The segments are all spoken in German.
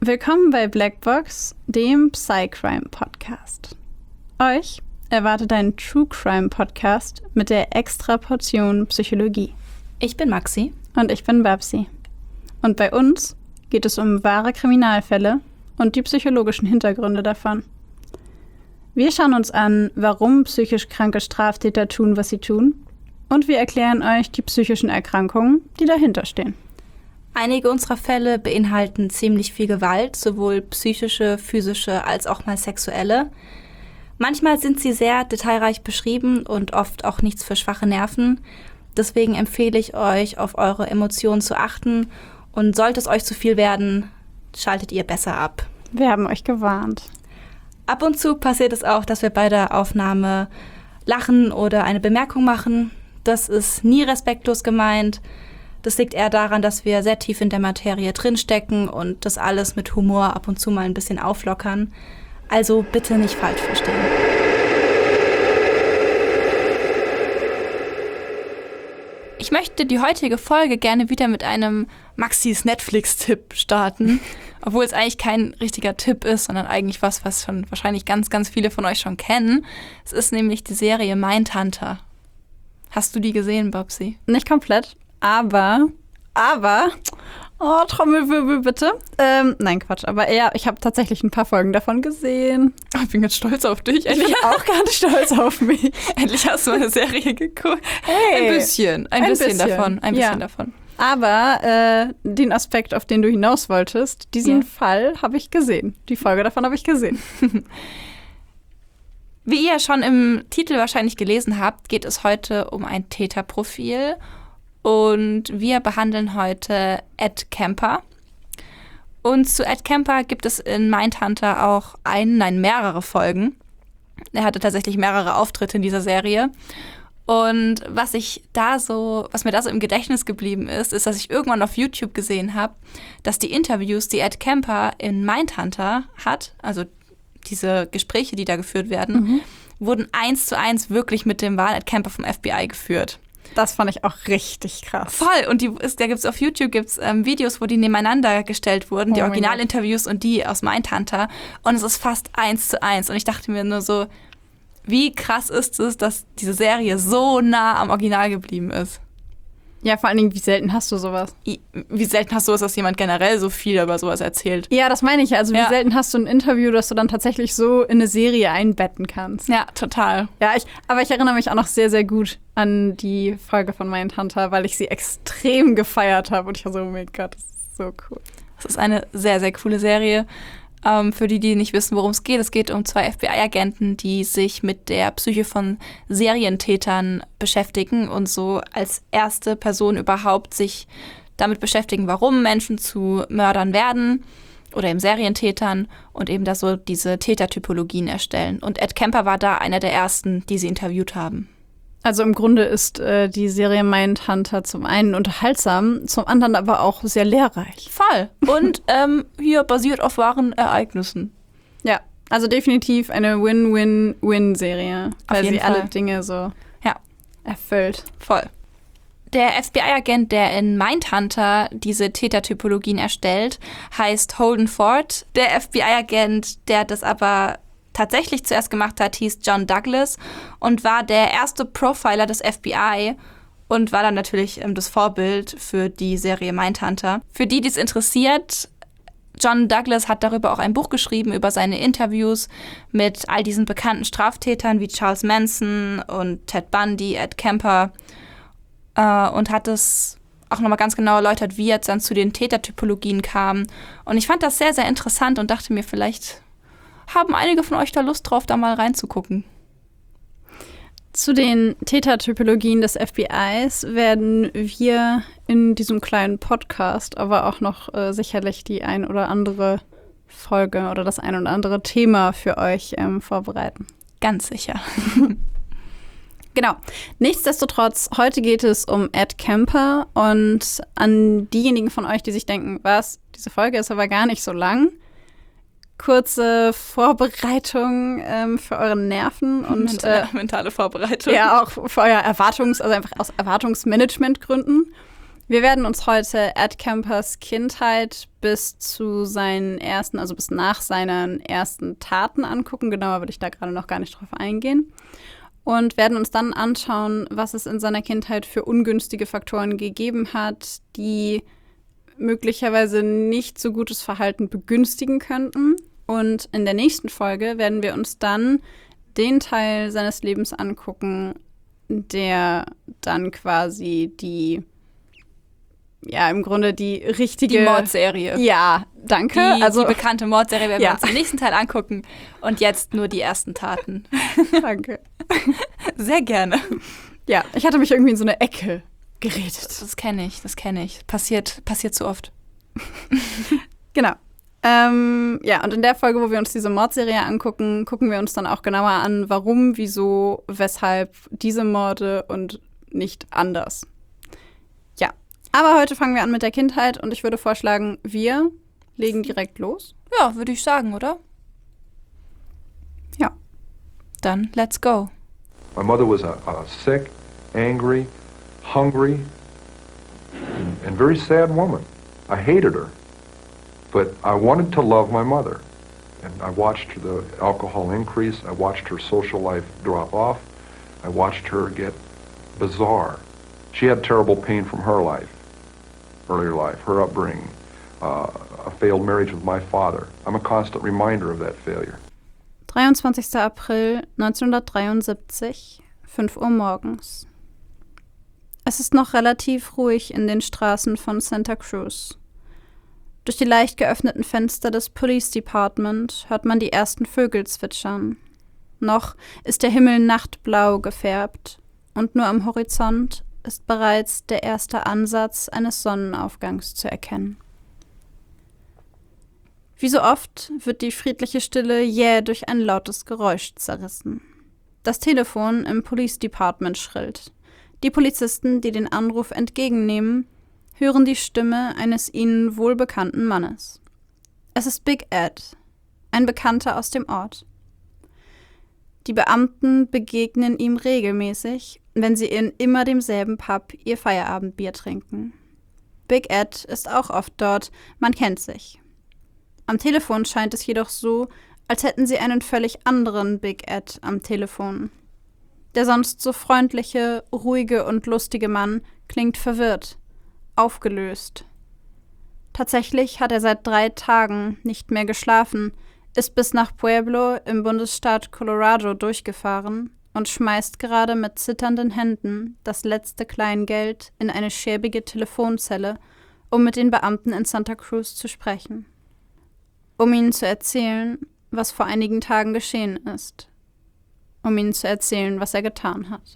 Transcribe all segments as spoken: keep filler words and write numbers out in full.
Willkommen bei Blackbox, dem Psycrime-Podcast. Euch erwartet ein True-Crime-Podcast mit der extra Portion Psychologie. Ich bin Maxi. Und ich bin Babsi. Und bei uns geht es um wahre Kriminalfälle und die psychologischen Hintergründe davon. Wir schauen uns an, warum psychisch kranke Straftäter tun, was sie tun. Und wir erklären euch die psychischen Erkrankungen, die dahinter stehen. Einige unserer Fälle beinhalten ziemlich viel Gewalt, sowohl psychische, physische als auch mal sexuelle. Manchmal sind sie sehr detailreich beschrieben und oft auch nichts für schwache Nerven. Deswegen empfehle ich euch, auf eure Emotionen zu achten. Und sollte es euch zu viel werden, schaltet ihr besser ab. Wir haben euch gewarnt. Ab und zu passiert es auch, dass wir bei der Aufnahme lachen oder eine Bemerkung machen. Das ist nie respektlos gemeint. Das liegt eher daran, dass wir sehr tief in der Materie drinstecken und das alles mit Humor ab und zu mal ein bisschen auflockern. Also bitte nicht falsch verstehen. Ich möchte die heutige Folge gerne wieder mit einem Maxis Netflix-Tipp starten. Obwohl es eigentlich kein richtiger Tipp ist, sondern eigentlich was, was schon wahrscheinlich ganz, ganz viele von euch schon kennen. Es ist nämlich die Serie Mindhunter. Hast du die gesehen, Babsi? Nicht komplett. Aber, aber, oh, Trommelwirbel bitte. Ähm, nein, Quatsch, aber ja, ich habe tatsächlich ein paar Folgen davon gesehen. Oh, ich bin ganz stolz auf dich. Ich bin auch ganz stolz auf mich. Endlich hast du eine Serie geguckt. Hey, ein bisschen, ein, ein bisschen, bisschen davon, ein bisschen ja. davon. Aber äh, den Aspekt, auf den du hinaus wolltest, diesen ja. Fall habe ich gesehen. Die Folge davon habe ich gesehen. Wie ihr schon im Titel wahrscheinlich gelesen habt, geht es heute um ein Täterprofil. Und wir behandeln heute Ed Kemper. Und zu Ed Kemper gibt es in Mindhunter auch einen, nein, mehrere Folgen. Er hatte tatsächlich mehrere Auftritte in dieser Serie. Und was ich da so, was mir da so im Gedächtnis geblieben ist, ist, dass ich irgendwann auf YouTube gesehen habe, dass die Interviews, die Ed Kemper in Mindhunter hat, also diese Gespräche, die da geführt werden, mhm. wurden eins zu eins wirklich mit dem wahren Ed Kemper vom F B I geführt. Das fand ich auch richtig krass. Voll. Und die ist, da gibt's auf YouTube gibt's ähm, Videos, wo die nebeneinander gestellt wurden, oh die Originalinterviews und die aus Mindhunter. Und es ist fast eins zu eins. Und ich dachte mir nur so, wie krass ist es, dass diese Serie so nah am Original geblieben ist. Ja, vor allen Dingen, wie selten hast du sowas? Wie selten hast du es, dass jemand generell so viel über sowas erzählt? Ja, das meine ich ja. Also wie ja. selten hast du ein Interview, das du dann tatsächlich so in eine Serie einbetten kannst? Ja, total. Ja, ich, aber ich erinnere mich auch noch sehr, sehr gut an die Folge von Mindhunter, weil ich sie extrem gefeiert habe. Und ich war so, oh mein Gott, das ist so cool. Das ist eine sehr, sehr coole Serie. Ähm, für die, die nicht wissen, worum es geht. Es geht um zwei F B I-Agenten, die sich mit der Psyche von Serientätern beschäftigen und so als erste Person überhaupt sich damit beschäftigen, warum Menschen zu Mördern werden oder eben Serientätern und eben da so diese Tätertypologien erstellen. Und Ed Kemper war da einer der ersten, die sie interviewt haben. Also im Grunde ist äh, die Serie Mindhunter zum einen unterhaltsam, zum anderen aber auch sehr lehrreich. Voll. Und ähm, hier basiert auf wahren Ereignissen. Ja, also definitiv eine Win-Win-Win-Serie, weil sie Fall. alle Dinge so ja. erfüllt. Voll. Der F B I-Agent, der in Mindhunter diese Tätertypologien erstellt, heißt Holden Ford. Der F B I-Agent, der das aber tatsächlich zuerst gemacht hat, hieß John Douglas und war der erste Profiler des F B I und war dann natürlich ähm, das Vorbild für die Serie Mindhunter. Für die, die es interessiert, John Douglas hat darüber auch ein Buch geschrieben, über seine Interviews mit all diesen bekannten Straftätern wie Charles Manson und Ted Bundy, Ed Kemper äh, und hat es auch nochmal ganz genau erläutert, wie jetzt dann zu den Tätertypologien kam. Und ich fand das sehr, sehr interessant und dachte mir, vielleicht haben einige von euch da Lust drauf, da mal reinzugucken? Zu den Tätertypologien des F B Is werden wir in diesem kleinen Podcast aber auch noch äh, sicherlich die ein oder andere Folge oder das ein oder andere Thema für euch ähm, vorbereiten. Ganz sicher. Genau. Nichtsdestotrotz, heute geht es um Ed Kemper und an diejenigen von euch, die sich denken, was, diese Folge ist aber gar nicht so lang. Kurze Vorbereitung ähm, für eure Nerven und mentale, äh, mentale Vorbereitung. Ja, auch für euer Erwartungs-, also einfach aus Erwartungsmanagementgründen. Wir werden uns heute Ed Kempers Kindheit bis zu seinen ersten, also bis nach seinen ersten Taten angucken. Genauer würde ich da gerade noch gar nicht drauf eingehen. Und werden uns dann anschauen, was es in seiner Kindheit für ungünstige Faktoren gegeben hat, die möglicherweise nicht so gutes Verhalten begünstigen könnten. Und in der nächsten Folge werden wir uns dann den Teil seines Lebens angucken, der dann quasi die, ja, im Grunde die richtige... Die Mordserie. Ja, danke. Die, also, die bekannte Mordserie werden ja. wir uns im nächsten Teil angucken. Und jetzt nur die ersten Taten. Danke. Sehr gerne. Ja, ich hatte mich irgendwie in so eine Ecke geredet. Das kenne ich, das kenne ich. Passiert, passiert zu oft. Genau. Ähm, ja, und in der Folge, wo wir uns diese Mordserie angucken, gucken wir uns dann auch genauer an, warum, wieso, weshalb diese Morde und nicht anders. Ja, aber heute fangen wir an mit der Kindheit und ich würde vorschlagen, wir legen direkt los. Ja, würde ich sagen, oder? Ja. Dann let's go. My mother was a, a sick, angry, hungry, and, and very sad woman. I hated her. But I wanted to love my mother, and I watched the alcohol increase, I watched her social life drop off, I watched her get bizarre. She had terrible pain from her life, earlier life, her upbringing, uh, a failed marriage with my father. I'm a constant reminder of that failure. dreiundzwanzigster April neunzehnhundertdreiundsiebzig, fünf Uhr morgens. Es ist noch relativ ruhig in den Straßen von Santa Cruz. Durch die leicht geöffneten Fenster des Police Department hört man die ersten Vögel zwitschern. Noch ist der Himmel nachtblau gefärbt und nur am Horizont ist bereits der erste Ansatz eines Sonnenaufgangs zu erkennen. Wie so oft wird die friedliche Stille jäh durch ein lautes Geräusch zerrissen. Das Telefon im Police Department schrillt. Die Polizisten, die den Anruf entgegennehmen, hören die Stimme eines ihnen wohlbekannten Mannes. Es ist Big Ed, ein Bekannter aus dem Ort. Die Beamten begegnen ihm regelmäßig, wenn sie in immer demselben Pub ihr Feierabendbier trinken. Big Ed ist auch oft dort, man kennt sich. Am Telefon scheint es jedoch so, als hätten sie einen völlig anderen Big Ed am Telefon. Der sonst so freundliche, ruhige und lustige Mann klingt verwirrt, aufgelöst. Tatsächlich hat er seit drei Tagen nicht mehr geschlafen, ist bis nach Pueblo im Bundesstaat Colorado durchgefahren und schmeißt gerade mit zitternden Händen das letzte Kleingeld in eine schäbige Telefonzelle, um mit den Beamten in Santa Cruz zu sprechen. Um ihnen zu erzählen, was vor einigen Tagen geschehen ist. Um ihnen zu erzählen, was er getan hat.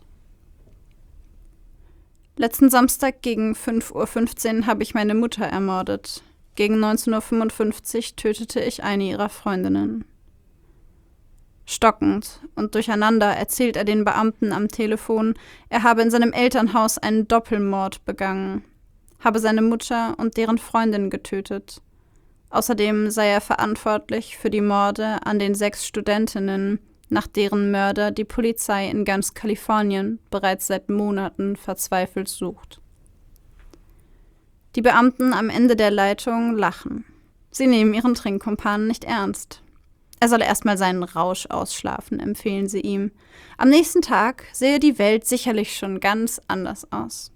Letzten Samstag gegen fünf Uhr fünfzehn habe ich meine Mutter ermordet. Gegen neunzehn Uhr fünfundfünfzig tötete ich eine ihrer Freundinnen. Stockend und durcheinander erzählt er den Beamten am Telefon, er habe in seinem Elternhaus einen Doppelmord begangen, habe seine Mutter und deren Freundin getötet. Außerdem sei er verantwortlich für die Morde an den sechs Studentinnen, nach deren Mörder die Polizei in ganz Kalifornien bereits seit Monaten verzweifelt sucht. Die Beamten am Ende der Leitung lachen. Sie nehmen ihren Trinkkumpan nicht ernst. Er solle erstmal seinen Rausch ausschlafen, empfehlen sie ihm. Am nächsten Tag sehe die Welt sicherlich schon ganz anders aus.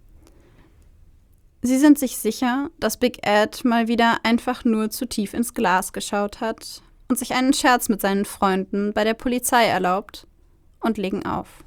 Sie sind sich sicher, dass Big Ed mal wieder einfach nur zu tief ins Glas geschaut hat und sich einen Scherz mit seinen Freunden bei der Polizei erlaubt und legen auf.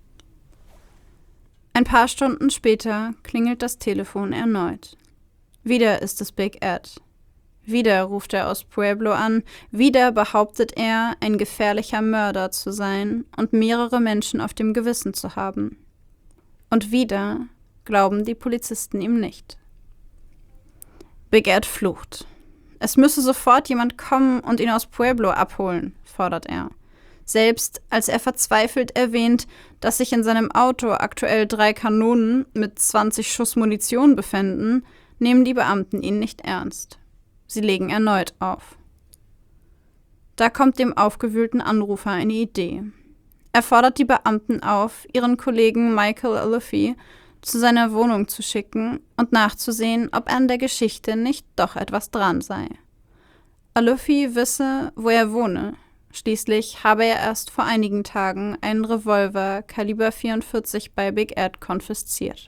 Ein paar Stunden später klingelt das Telefon erneut. Wieder ist es Big Ed. Wieder ruft er aus Pueblo an, wieder behauptet er, ein gefährlicher Mörder zu sein und mehrere Menschen auf dem Gewissen zu haben. Und wieder glauben die Polizisten ihm nicht. Big Ed flucht. Es müsse sofort jemand kommen und ihn aus Pueblo abholen, fordert er. Selbst als er verzweifelt erwähnt, dass sich in seinem Auto aktuell drei Kanonen mit zwanzig Schuss Munition befänden, nehmen die Beamten ihn nicht ernst. Sie legen erneut auf. Da kommt dem aufgewühlten Anrufer eine Idee. Er fordert die Beamten auf, ihren Kollegen Michael Aluffi zu seiner Wohnung zu schicken und nachzusehen, ob an der Geschichte nicht doch etwas dran sei. Aluffi wisse, wo er wohne. Schließlich habe er erst vor einigen Tagen einen Revolver Kaliber vierundvierzig bei Big Ed konfisziert.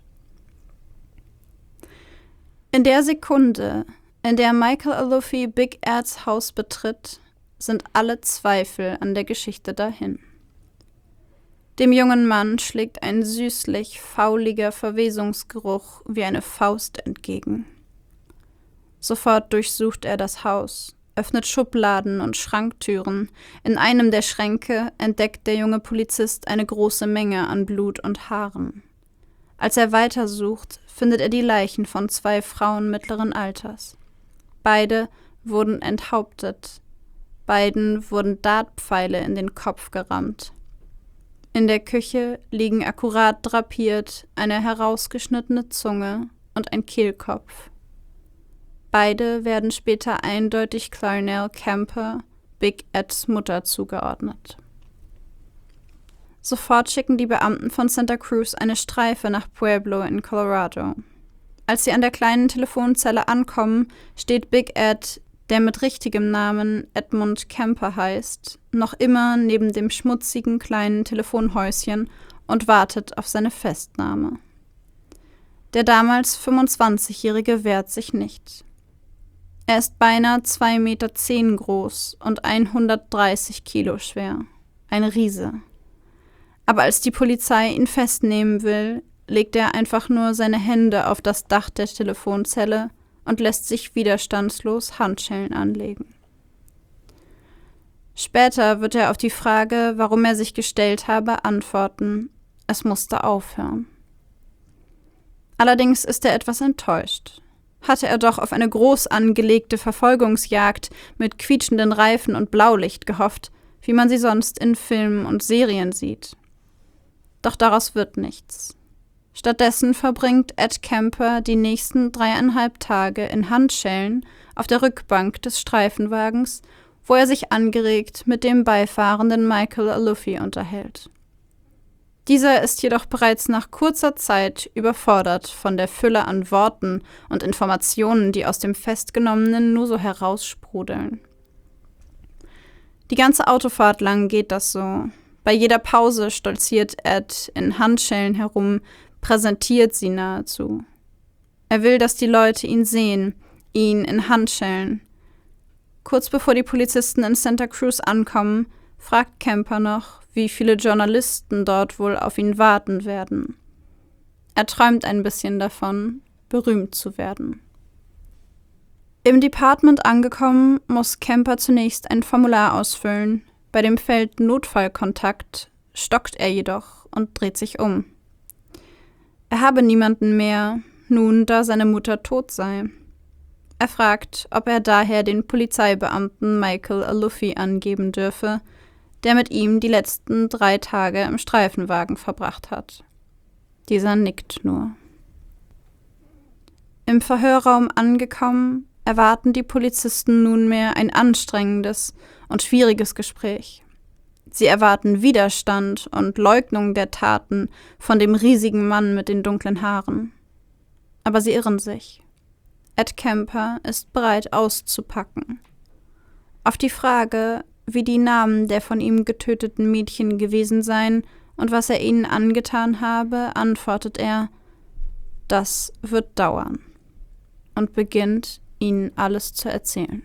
In der Sekunde, in der Michael Aluffi Big Eds Haus betritt, sind alle Zweifel an der Geschichte dahin. Dem jungen Mann schlägt ein süßlich fauliger Verwesungsgeruch wie eine Faust entgegen. Sofort durchsucht er das Haus, öffnet Schubladen und Schranktüren. In einem der Schränke entdeckt der junge Polizist eine große Menge an Blut und Haaren. Als er weitersucht, findet er die Leichen von zwei Frauen mittleren Alters. Beide wurden enthauptet. Beiden wurden Dartpfeile in den Kopf gerammt. In der Küche liegen akkurat drapiert eine herausgeschnittene Zunge und ein Kehlkopf. Beide werden später eindeutig Clarnell Camper, Big Eds Mutter, zugeordnet. Sofort schicken die Beamten von Santa Cruz eine Streife nach Pueblo in Colorado. Als sie an der kleinen Telefonzelle ankommen, steht Big Ed, der mit richtigem Namen Edmund Camper heißt, noch immer neben dem schmutzigen kleinen Telefonhäuschen und wartet auf seine Festnahme. Der damals fünfundzwanzigjährige wehrt sich nicht. Er ist beinahe zwei Meter zehn groß und hundertdreißig Kilo schwer. Ein Riese. Aber als die Polizei ihn festnehmen will, legt er einfach nur seine Hände auf das Dach der Telefonzelle und lässt sich widerstandslos Handschellen anlegen. Später wird er auf die Frage, warum er sich gestellt habe, antworten, es musste aufhören. Allerdings ist er etwas enttäuscht. Hatte er doch auf eine groß angelegte Verfolgungsjagd mit quietschenden Reifen und Blaulicht gehofft, wie man sie sonst in Filmen und Serien sieht. Doch daraus wird nichts. Stattdessen verbringt Ed Camper die nächsten dreieinhalb Tage in Handschellen auf der Rückbank des Streifenwagens, wo er sich angeregt mit dem beifahrenden Michael Aluffi unterhält. Dieser ist jedoch bereits nach kurzer Zeit überfordert von der Fülle an Worten und Informationen, die aus dem Festgenommenen nur so heraussprudeln. Die ganze Autofahrt lang geht das so. Bei jeder Pause stolziert Ed in Handschellen herum, präsentiert sie nahezu. Er will, dass die Leute ihn sehen, ihn in Handschellen. Kurz bevor die Polizisten in Santa Cruz ankommen, fragt Camper noch, wie viele Journalisten dort wohl auf ihn warten werden. Er träumt ein bisschen davon, berühmt zu werden. Im Department angekommen, muss Camper zunächst ein Formular ausfüllen. Bei dem Feld Notfallkontakt stockt er jedoch und dreht sich um. Er habe niemanden mehr, nun da seine Mutter tot sei. Er fragt, ob er daher den Polizeibeamten Michael Aluffi angeben dürfe, der mit ihm die letzten drei Tage im Streifenwagen verbracht hat. Dieser nickt nur. Im Verhörraum angekommen, erwarten die Polizisten nunmehr ein anstrengendes und schwieriges Gespräch. Sie erwarten Widerstand und Leugnung der Taten von dem riesigen Mann mit den dunklen Haaren. Aber sie irren sich. Ed Camper ist bereit auszupacken. Auf die Frage, wie die Namen der von ihm getöteten Mädchen gewesen seien und was er ihnen angetan habe, antwortet er, das wird dauern, und beginnt, ihnen alles zu erzählen.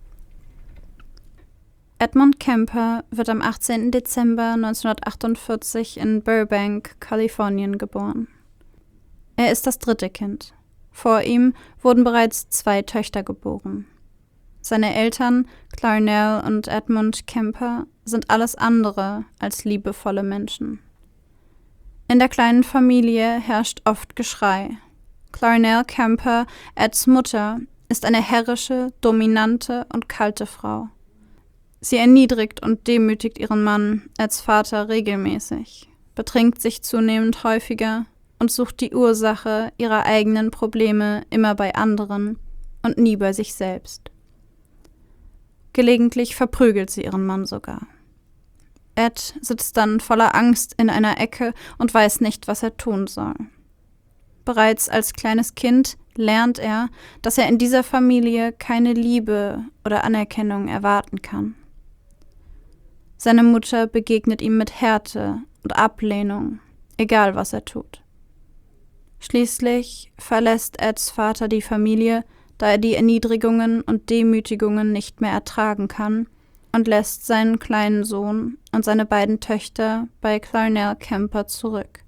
Edmund Camper wird am achtzehnten Dezember neunzehnhundertachtundvierzig in Burbank, Kalifornien, geboren. Er ist das dritte Kind. Vor ihm wurden bereits zwei Töchter geboren. Seine Eltern, Clarnell und Edmund Camper, sind alles andere als liebevolle Menschen. In der kleinen Familie herrscht oft Geschrei. Clarnell Camper, Eds Mutter, ist eine herrische, dominante und kalte Frau. Sie erniedrigt und demütigt ihren Mann, Eds Vater, regelmäßig, betrinkt sich zunehmend häufiger und sucht die Ursache ihrer eigenen Probleme immer bei anderen und nie bei sich selbst. Gelegentlich verprügelt sie ihren Mann sogar. Ed sitzt dann voller Angst in einer Ecke und weiß nicht, was er tun soll. Bereits als kleines Kind lernt er, dass er in dieser Familie keine Liebe oder Anerkennung erwarten kann. Seine Mutter begegnet ihm mit Härte und Ablehnung, egal was er tut. Schließlich verlässt Eds Vater die Familie, da er die Erniedrigungen und Demütigungen nicht mehr ertragen kann, und lässt seinen kleinen Sohn und seine beiden Töchter bei Clarnell Kemper zurück.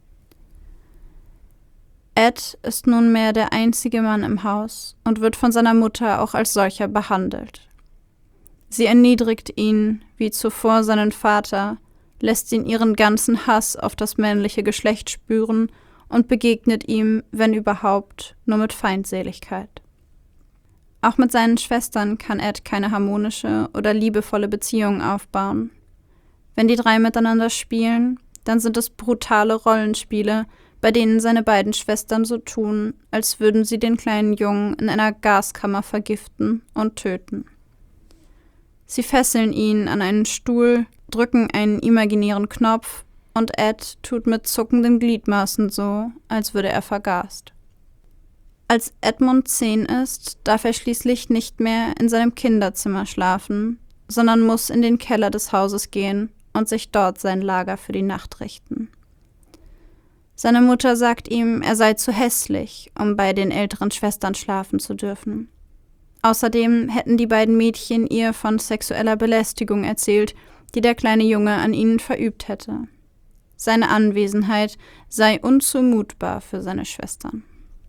Ed ist nunmehr der einzige Mann im Haus und wird von seiner Mutter auch als solcher behandelt. Sie erniedrigt ihn, wie zuvor seinen Vater, lässt ihn ihren ganzen Hass auf das männliche Geschlecht spüren und begegnet ihm, wenn überhaupt, nur mit Feindseligkeit. Auch mit seinen Schwestern kann Ed keine harmonische oder liebevolle Beziehung aufbauen. Wenn die drei miteinander spielen, dann sind es brutale Rollenspiele, bei denen seine beiden Schwestern so tun, als würden sie den kleinen Jungen in einer Gaskammer vergiften und töten. Sie fesseln ihn an einen Stuhl, drücken einen imaginären Knopf und Ed tut mit zuckenden Gliedmaßen so, als würde er vergast. Als Edmund zehn ist, darf er schließlich nicht mehr in seinem Kinderzimmer schlafen, sondern muss in den Keller des Hauses gehen und sich dort sein Lager für die Nacht richten. Seine Mutter sagt ihm, er sei zu hässlich, um bei den älteren Schwestern schlafen zu dürfen. Außerdem hätten die beiden Mädchen ihr von sexueller Belästigung erzählt, die der kleine Junge an ihnen verübt hätte. Seine Anwesenheit sei unzumutbar für seine Schwestern.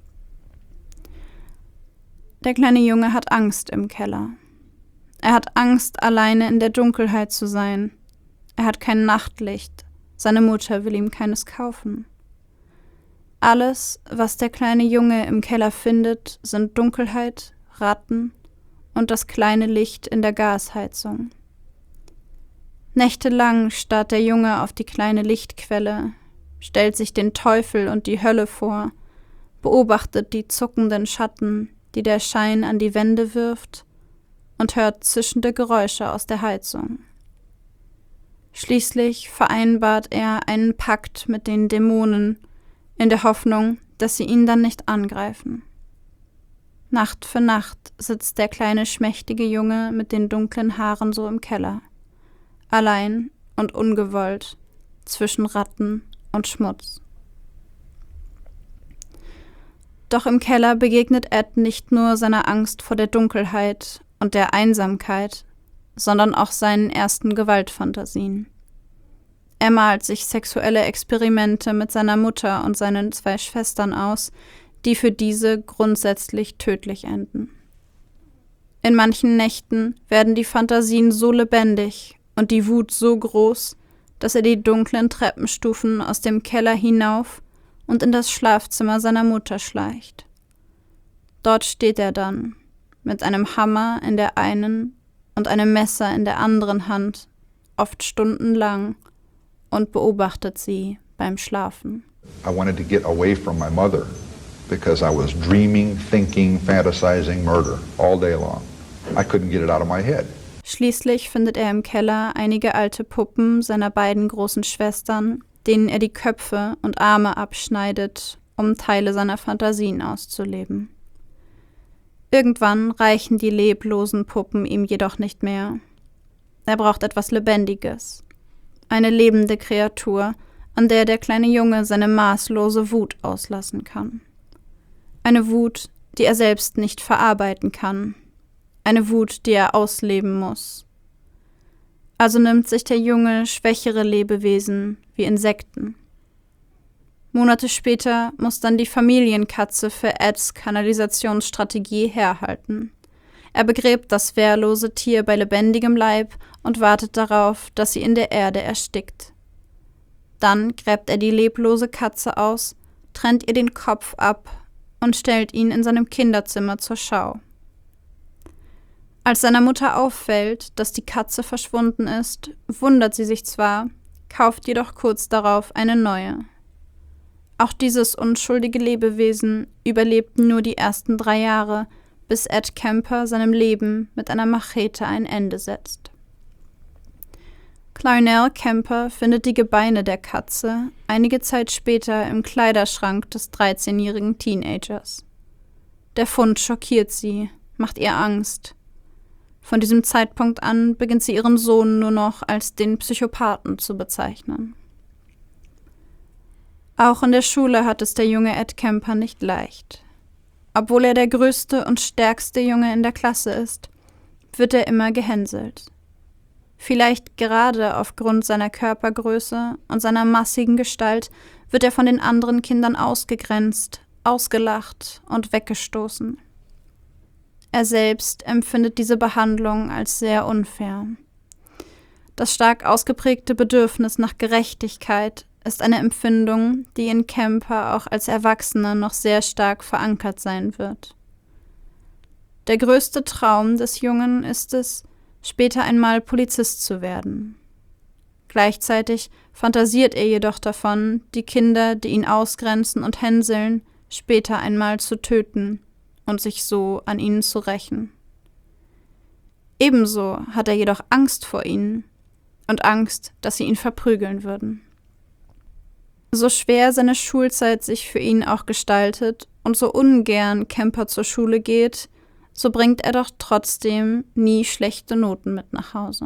Der kleine Junge hat Angst im Keller. Er hat Angst, alleine in der Dunkelheit zu sein. Er hat kein Nachtlicht. Seine Mutter will ihm keines kaufen. Alles, was der kleine Junge im Keller findet, sind Dunkelheit, Ratten und das kleine Licht in der Gasheizung. Nächtelang starrt der Junge auf die kleine Lichtquelle, stellt sich den Teufel und die Hölle vor, beobachtet die zuckenden Schatten, die der Schein an die Wände wirft, und hört zischende Geräusche aus der Heizung. Schließlich vereinbart er einen Pakt mit den Dämonen, in der Hoffnung, dass sie ihn dann nicht angreifen. Nacht für Nacht sitzt der kleine schmächtige Junge mit den dunklen Haaren so im Keller, allein und ungewollt, zwischen Ratten und Schmutz. Doch im Keller begegnet Ed nicht nur seiner Angst vor der Dunkelheit und der Einsamkeit, sondern auch seinen ersten Gewaltfantasien. Er malt sich sexuelle Experimente mit seiner Mutter und seinen zwei Schwestern aus, die für diese grundsätzlich tödlich enden. In manchen Nächten werden die Fantasien so lebendig und die Wut so groß, dass er die dunklen Treppenstufen aus dem Keller hinauf und in das Schlafzimmer seiner Mutter schleicht. Dort steht er dann, mit einem Hammer in der einen und einem Messer in der anderen Hand, oft stundenlang, und beobachtet sie beim Schlafen. I wanted to get away from my mother because I was dreaming, thinking, fantasizing murder all day long. I couldn't get it out of my head. Schließlich findet er im Keller einige alte Puppen seiner beiden großen Schwestern, denen er die Köpfe und Arme abschneidet, um Teile seiner Fantasien auszuleben. Irgendwann reichen die leblosen Puppen ihm jedoch nicht mehr. Er braucht etwas Lebendiges, eine lebende Kreatur, an der der kleine Junge seine maßlose Wut auslassen kann. Eine Wut, die er selbst nicht verarbeiten kann. Eine Wut, die er ausleben muss. Also nimmt sich der Junge schwächere Lebewesen wie Insekten. Monate später muss dann die Familienkatze für Eds Kanalisationsstrategie herhalten. Er begräbt das wehrlose Tier bei lebendigem Leib und wartet darauf, dass sie in der Erde erstickt. Dann gräbt er die leblose Katze aus, trennt ihr den Kopf ab und stellt ihn in seinem Kinderzimmer zur Schau. Als seiner Mutter auffällt, dass die Katze verschwunden ist, wundert sie sich zwar, kauft jedoch kurz darauf eine neue. Auch dieses unschuldige Lebewesen überlebt nur die ersten drei Jahre, bis Ed Kemper seinem Leben mit einer Machete ein Ende setzt. Clarnell Kemper findet die Gebeine der Katze einige Zeit später im Kleiderschrank des dreizehnjährigen Teenagers. Der Fund schockiert sie, macht ihr Angst. Von diesem Zeitpunkt an beginnt sie ihren Sohn nur noch als den Psychopathen zu bezeichnen. Auch in der Schule hat es der junge Ed Kemper nicht leicht. Obwohl er der größte und stärkste Junge in der Klasse ist, wird er immer gehänselt. Vielleicht gerade aufgrund seiner Körpergröße und seiner massigen Gestalt wird er von den anderen Kindern ausgegrenzt, ausgelacht und weggestoßen. Er selbst empfindet diese Behandlung als sehr unfair. Das stark ausgeprägte Bedürfnis nach Gerechtigkeit ist eine Empfindung, die in Kemper auch als Erwachsener noch sehr stark verankert sein wird. Der größte Traum des Jungen ist es, später einmal Polizist zu werden. Gleichzeitig fantasiert er jedoch davon, die Kinder, die ihn ausgrenzen und hänseln, später einmal zu töten und sich so an ihnen zu rächen. Ebenso hat er jedoch Angst vor ihnen und Angst, dass sie ihn verprügeln würden. So schwer seine Schulzeit sich für ihn auch gestaltet und so ungern Kemper zur Schule geht, so bringt er doch trotzdem nie schlechte Noten mit nach Hause.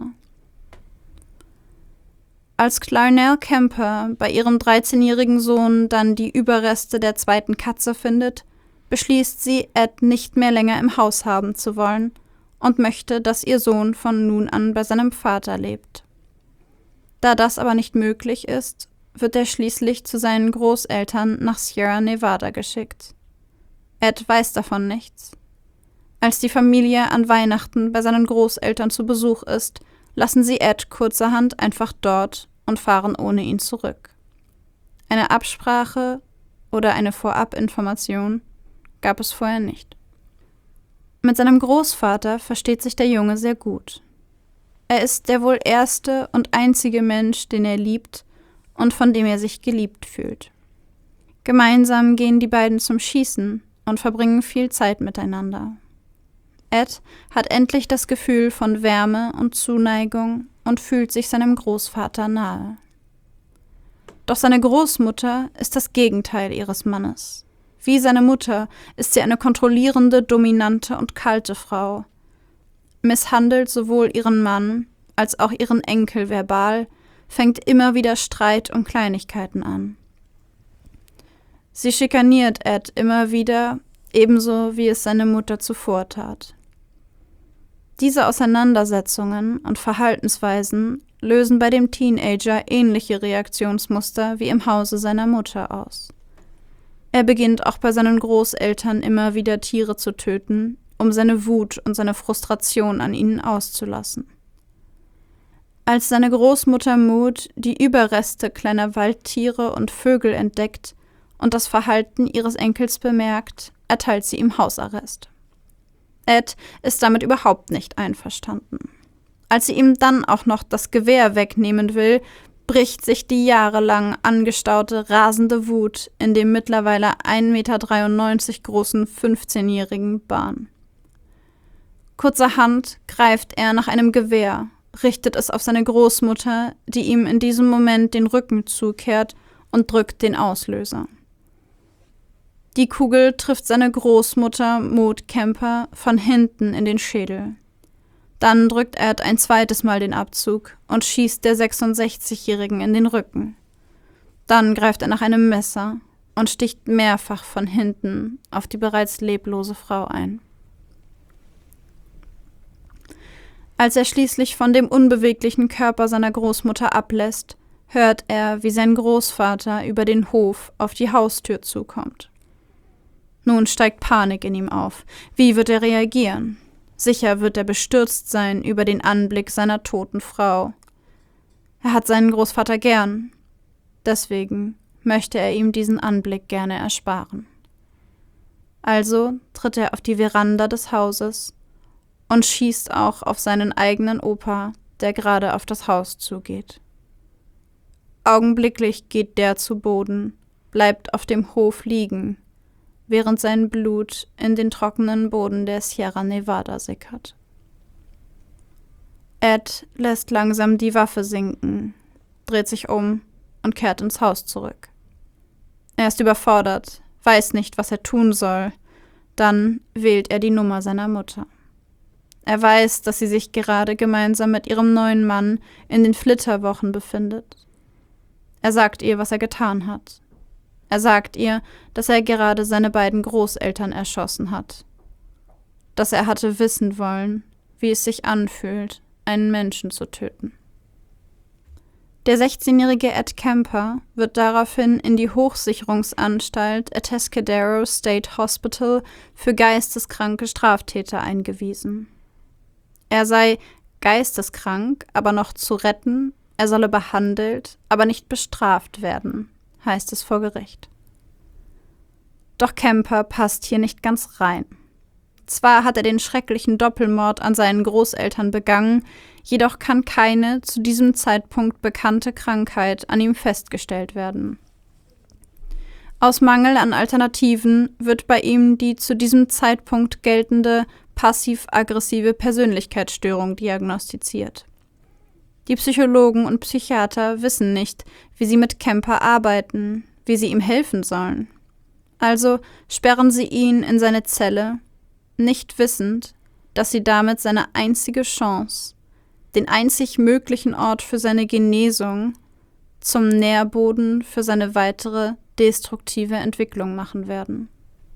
Als Clarnell Kemper bei ihrem dreizehnjährigen Sohn dann die Überreste der zweiten Katze findet, beschließt sie, Ed nicht mehr länger im Haus haben zu wollen und möchte, dass ihr Sohn von nun an bei seinem Vater lebt. Da das aber nicht möglich ist, wird er schließlich zu seinen Großeltern nach Sierra Nevada geschickt. Ed weiß davon nichts. Als die Familie an Weihnachten bei seinen Großeltern zu Besuch ist, lassen sie Ed kurzerhand einfach dort und fahren ohne ihn zurück. Eine Absprache oder eine Vorabinformation gab es vorher nicht. Mit seinem Großvater versteht sich der Junge sehr gut. Er ist der wohl erste und einzige Mensch, den er liebt und von dem er sich geliebt fühlt. Gemeinsam gehen die beiden zum Schießen und verbringen viel Zeit miteinander. Ed hat endlich das Gefühl von Wärme und Zuneigung und fühlt sich seinem Großvater nahe. Doch seine Großmutter ist das Gegenteil ihres Mannes. Wie seine Mutter ist sie eine kontrollierende, dominante und kalte Frau, misshandelt sowohl ihren Mann als auch ihren Enkel verbal, fängt immer wieder Streit um Kleinigkeiten an. Sie schikaniert Ed immer wieder, ebenso wie es seine Mutter zuvor tat. Diese Auseinandersetzungen und Verhaltensweisen lösen bei dem Teenager ähnliche Reaktionsmuster wie im Hause seiner Mutter aus. Er beginnt auch bei seinen Großeltern immer wieder Tiere zu töten, um seine Wut und seine Frustration an ihnen auszulassen. Als seine Großmutter Maud die Überreste kleiner Waldtiere und Vögel entdeckt und das Verhalten ihres Enkels bemerkt, erteilt sie ihm Hausarrest. Ed ist damit überhaupt nicht einverstanden. Als sie ihm dann auch noch das Gewehr wegnehmen will, bricht sich die jahrelang angestaute, rasende Wut in dem mittlerweile ein Meter dreiundneunzig großen fünfzehnjährigen Bahn. Kurzerhand greift er nach einem Gewehr, richtet es auf seine Großmutter, die ihm in diesem Moment den Rücken zukehrt, und drückt den Auslöser. Die Kugel trifft seine Großmutter Maud Kemper von hinten in den Schädel. Dann drückt Ed ein zweites Mal den Abzug und schießt der sechsundsechzigjährigen in den Rücken. Dann greift er nach einem Messer und sticht mehrfach von hinten auf die bereits leblose Frau ein. Als er schließlich von dem unbeweglichen Körper seiner Großmutter ablässt, hört er, wie sein Großvater über den Hof auf die Haustür zukommt. Nun steigt Panik in ihm auf. Wie wird er reagieren? Sicher wird er bestürzt sein über den Anblick seiner toten Frau. Er hat seinen Großvater gern. Deswegen möchte er ihm diesen Anblick gerne ersparen. Also tritt er auf die Veranda des Hauses und schießt auch auf seinen eigenen Opa, der gerade auf das Haus zugeht. Augenblicklich geht der zu Boden, bleibt auf dem Hof liegen, während sein Blut in den trockenen Boden der Sierra Nevada sickert. Ed lässt langsam die Waffe sinken, dreht sich um und kehrt ins Haus zurück. Er ist überfordert, weiß nicht, was er tun soll. Dann wählt er die Nummer seiner Mutter. Er weiß, dass sie sich gerade gemeinsam mit ihrem neuen Mann in den Flitterwochen befindet. Er sagt ihr, was er getan hat. Er sagt ihr, dass er gerade seine beiden Großeltern erschossen hat. Dass er hatte wissen wollen, wie es sich anfühlt, einen Menschen zu töten. Der sechzehnjährige Ed Kemper wird daraufhin in die Hochsicherungsanstalt Atascadero State Hospital für geisteskranke Straftäter eingewiesen. Er sei geisteskrank, aber noch zu retten, er solle behandelt, aber nicht bestraft werden, heißt es vor Gericht. Doch Kemper passt hier nicht ganz rein. Zwar hat er den schrecklichen Doppelmord an seinen Großeltern begangen, jedoch kann keine zu diesem Zeitpunkt bekannte Krankheit an ihm festgestellt werden. Aus Mangel an Alternativen wird bei ihm die zu diesem Zeitpunkt geltende passiv-aggressive Persönlichkeitsstörung diagnostiziert. Die Psychologen und Psychiater wissen nicht, wie sie mit Kemper arbeiten, wie sie ihm helfen sollen. Also sperren sie ihn in seine Zelle, nicht wissend, dass sie damit seine einzige Chance, den einzig möglichen Ort für seine Genesung, zum Nährboden für seine weitere destruktive Entwicklung machen werden.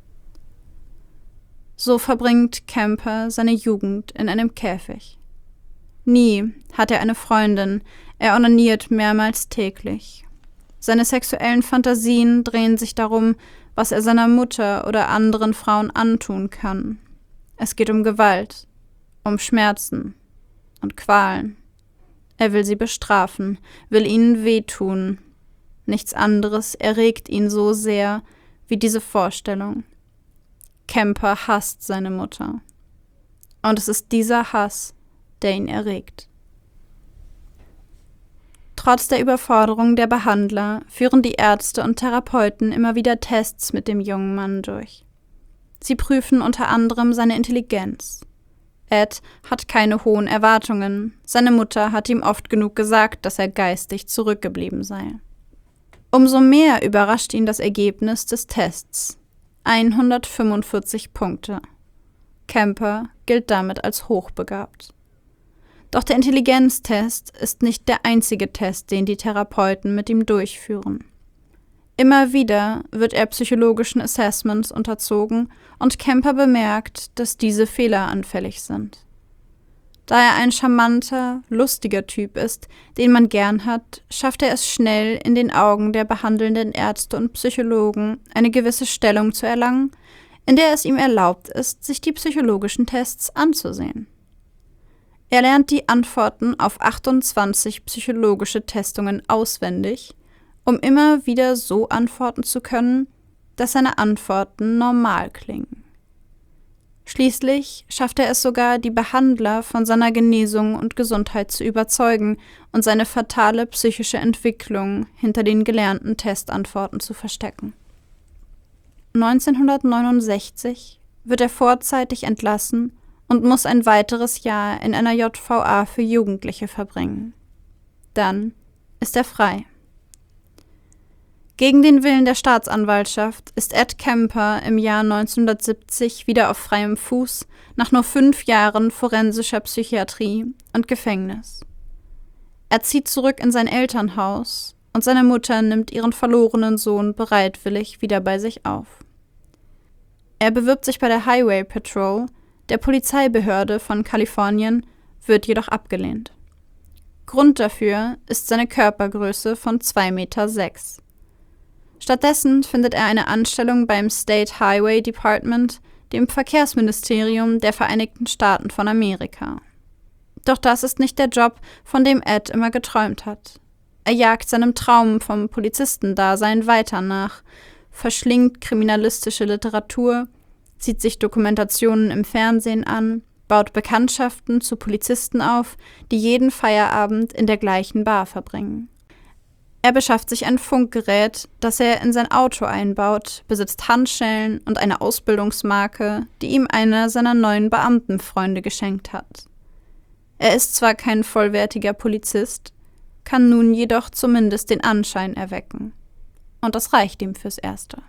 So verbringt Kemper seine Jugend in einem Käfig. Nie hat er eine Freundin, er onaniert mehrmals täglich. Seine sexuellen Fantasien drehen sich darum, was er seiner Mutter oder anderen Frauen antun kann. Es geht um Gewalt, um Schmerzen und Qualen. Er will sie bestrafen, will ihnen wehtun. Nichts anderes erregt ihn so sehr wie diese Vorstellung. Kemper hasst seine Mutter. Und es ist dieser Hass, der ihn erregt. Trotz der Überforderung der Behandler führen die Ärzte und Therapeuten immer wieder Tests mit dem jungen Mann durch. Sie prüfen unter anderem seine Intelligenz. Ed hat keine hohen Erwartungen. Seine Mutter hat ihm oft genug gesagt, dass er geistig zurückgeblieben sei. Umso mehr überrascht ihn das Ergebnis des Tests. hundertfünfundvierzig Punkte. Kemper gilt damit als hochbegabt. Doch der Intelligenztest ist nicht der einzige Test, den die Therapeuten mit ihm durchführen. Immer wieder wird er psychologischen Assessments unterzogen und Kemper bemerkt, dass diese fehleranfällig sind. Da er ein charmanter, lustiger Typ ist, den man gern hat, schafft er es schnell, in den Augen der behandelnden Ärzte und Psychologen eine gewisse Stellung zu erlangen, in der es ihm erlaubt ist, sich die psychologischen Tests anzusehen. Er lernt die Antworten auf achtundzwanzig psychologische Testungen auswendig, um immer wieder so antworten zu können, dass seine Antworten normal klingen. Schließlich schafft er es sogar, die Behandler von seiner Genesung und Gesundheit zu überzeugen und seine fatale psychische Entwicklung hinter den gelernten Testantworten zu verstecken. neunzehnhundertneunundsechzig wird er vorzeitig entlassen und muss ein weiteres Jahr in einer J V A für Jugendliche verbringen. Dann ist er frei. Gegen den Willen der Staatsanwaltschaft ist Ed Kemper im Jahr neunzehnhundertsiebzig wieder auf freiem Fuß nach nur fünf Jahren forensischer Psychiatrie und Gefängnis. Er zieht zurück in sein Elternhaus und seine Mutter nimmt ihren verlorenen Sohn bereitwillig wieder bei sich auf. Er bewirbt sich bei der Highway Patrol, der Polizeibehörde von Kalifornien, wird jedoch abgelehnt. Grund dafür ist seine Körpergröße von zwei Meter sechs. Stattdessen findet er eine Anstellung beim State Highway Department, dem Verkehrsministerium der Vereinigten Staaten von Amerika. Doch das ist nicht der Job, von dem Ed immer geträumt hat. Er jagt seinem Traum vom Polizistendasein weiter nach, verschlingt kriminalistische Literatur, zieht sich Dokumentationen im Fernsehen an, baut Bekanntschaften zu Polizisten auf, die jeden Feierabend in der gleichen Bar verbringen. Er beschafft sich ein Funkgerät, das er in sein Auto einbaut, besitzt Handschellen und eine Ausbildungsmarke, die ihm einer seiner neuen Beamtenfreunde geschenkt hat. Er ist zwar kein vollwertiger Polizist, kann nun jedoch zumindest den Anschein erwecken. Und das reicht ihm fürs Erste.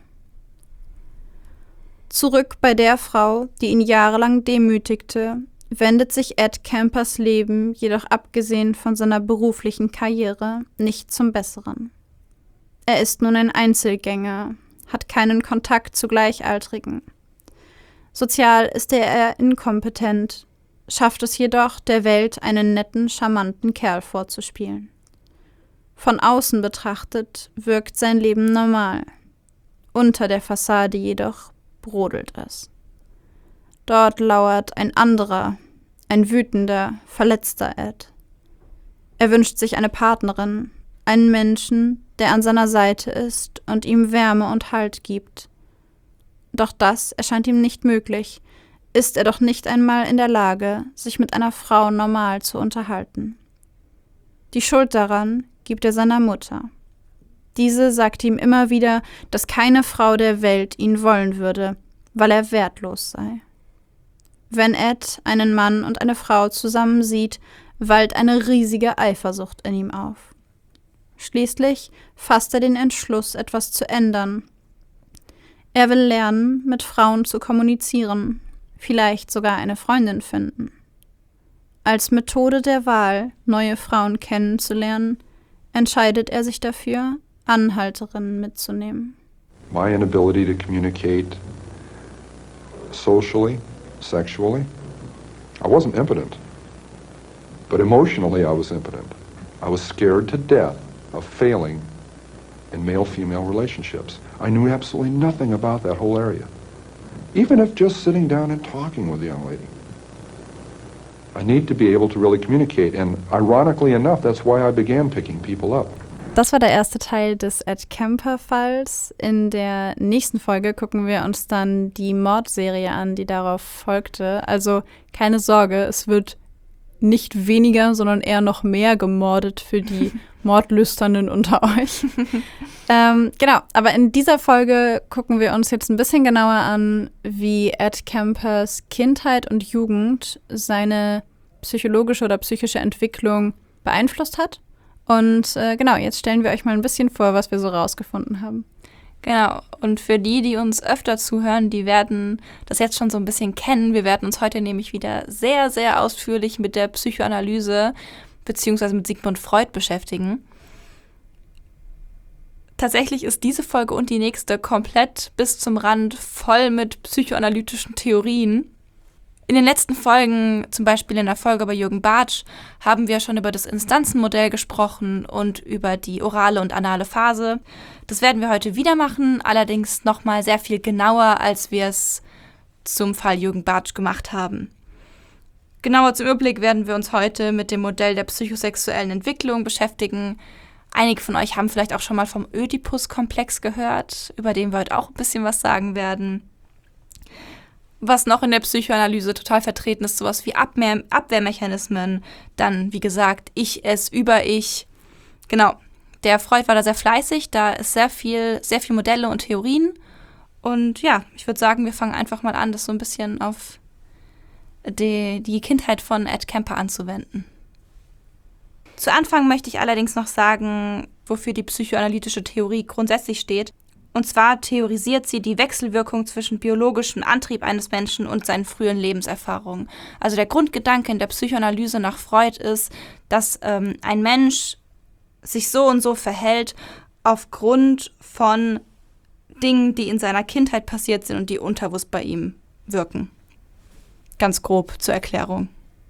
Zurück bei der Frau, die ihn jahrelang demütigte, wendet sich Ed Kempers Leben jedoch abgesehen von seiner beruflichen Karriere nicht zum Besseren. Er ist nun ein Einzelgänger, hat keinen Kontakt zu Gleichaltrigen. Sozial ist er eher inkompetent, schafft es jedoch, der Welt einen netten, charmanten Kerl vorzuspielen. Von außen betrachtet wirkt sein Leben normal. Unter der Fassade jedoch brodelt es. Dort lauert ein anderer, ein wütender, verletzter Ed. Er wünscht sich eine Partnerin, einen Menschen, der an seiner Seite ist und ihm Wärme und Halt gibt. Doch das erscheint ihm nicht möglich, ist er doch nicht einmal in der Lage, sich mit einer Frau normal zu unterhalten. Die Schuld daran gibt er seiner Mutter. Diese sagt ihm immer wieder, dass keine Frau der Welt ihn wollen würde, weil er wertlos sei. Wenn Ed einen Mann und eine Frau zusammen sieht, wallt eine riesige Eifersucht in ihm auf. Schließlich fasst er den Entschluss, etwas zu ändern. Er will lernen, mit Frauen zu kommunizieren, vielleicht sogar eine Freundin finden. Als Methode der Wahl, neue Frauen kennenzulernen, entscheidet er sich dafür, Anhalterinnen mitzunehmen. My inability to communicate socially, sexually, I wasn't impotent, but emotionally I was impotent. I was scared to death of failing in male-female relationships. I knew absolutely nothing about that whole area, even if just sitting down and talking with a young lady. I need to be able to really communicate, and ironically enough, that's why I began picking people up. Das war der erste Teil des Ed Kemper-Falls. In der nächsten Folge gucken wir uns dann die Mordserie an, die darauf folgte. Also keine Sorge, es wird nicht weniger, sondern eher noch mehr gemordet für die Mordlüsternen unter euch. ähm, genau, aber in dieser Folge gucken wir uns jetzt ein bisschen genauer an, wie Ed Kempers Kindheit und Jugend seine psychologische oder psychische Entwicklung beeinflusst hat. Und äh, genau, jetzt stellen wir euch mal ein bisschen vor, was wir so rausgefunden haben. Genau, und für die, die uns öfter zuhören, die werden das jetzt schon so ein bisschen kennen. Wir werden uns heute nämlich wieder sehr, sehr ausführlich mit der Psychoanalyse beziehungsweise mit Sigmund Freud beschäftigen. Tatsächlich ist diese Folge und die nächste komplett bis zum Rand voll mit psychoanalytischen Theorien. In den letzten Folgen, zum Beispiel in der Folge über Jürgen Bartsch, haben wir schon über das Instanzenmodell gesprochen und über die orale und anale Phase. Das werden wir heute wieder machen, allerdings nochmal sehr viel genauer, als wir es zum Fall Jürgen Bartsch gemacht haben. Genauer zum Überblick werden wir uns heute mit dem Modell der psychosexuellen Entwicklung beschäftigen. Einige von euch haben vielleicht auch schon mal vom Ödipus-Komplex gehört, über den wir heute auch ein bisschen was sagen werden. Was noch in der Psychoanalyse total vertreten ist, sowas wie Abwehr- Abwehrmechanismen, dann, wie gesagt, Ich, Es, Über-Ich. Genau, der Freud war da sehr fleißig, da ist sehr viel, sehr viel Modelle und Theorien. Und ja, ich würde sagen, wir fangen einfach mal an, das so ein bisschen auf die, die Kindheit von Ed Kemper anzuwenden. Zu Anfang möchte ich allerdings noch sagen, wofür die psychoanalytische Theorie grundsätzlich steht. Und zwar theorisiert sie die Wechselwirkung zwischen biologischem Antrieb eines Menschen und seinen frühen Lebenserfahrungen. Also der Grundgedanke in der Psychoanalyse nach Freud ist, dass ähm, ein Mensch sich so und so verhält aufgrund von Dingen, die in seiner Kindheit passiert sind und die unterbewusst bei ihm wirken. Ganz grob zur Erklärung.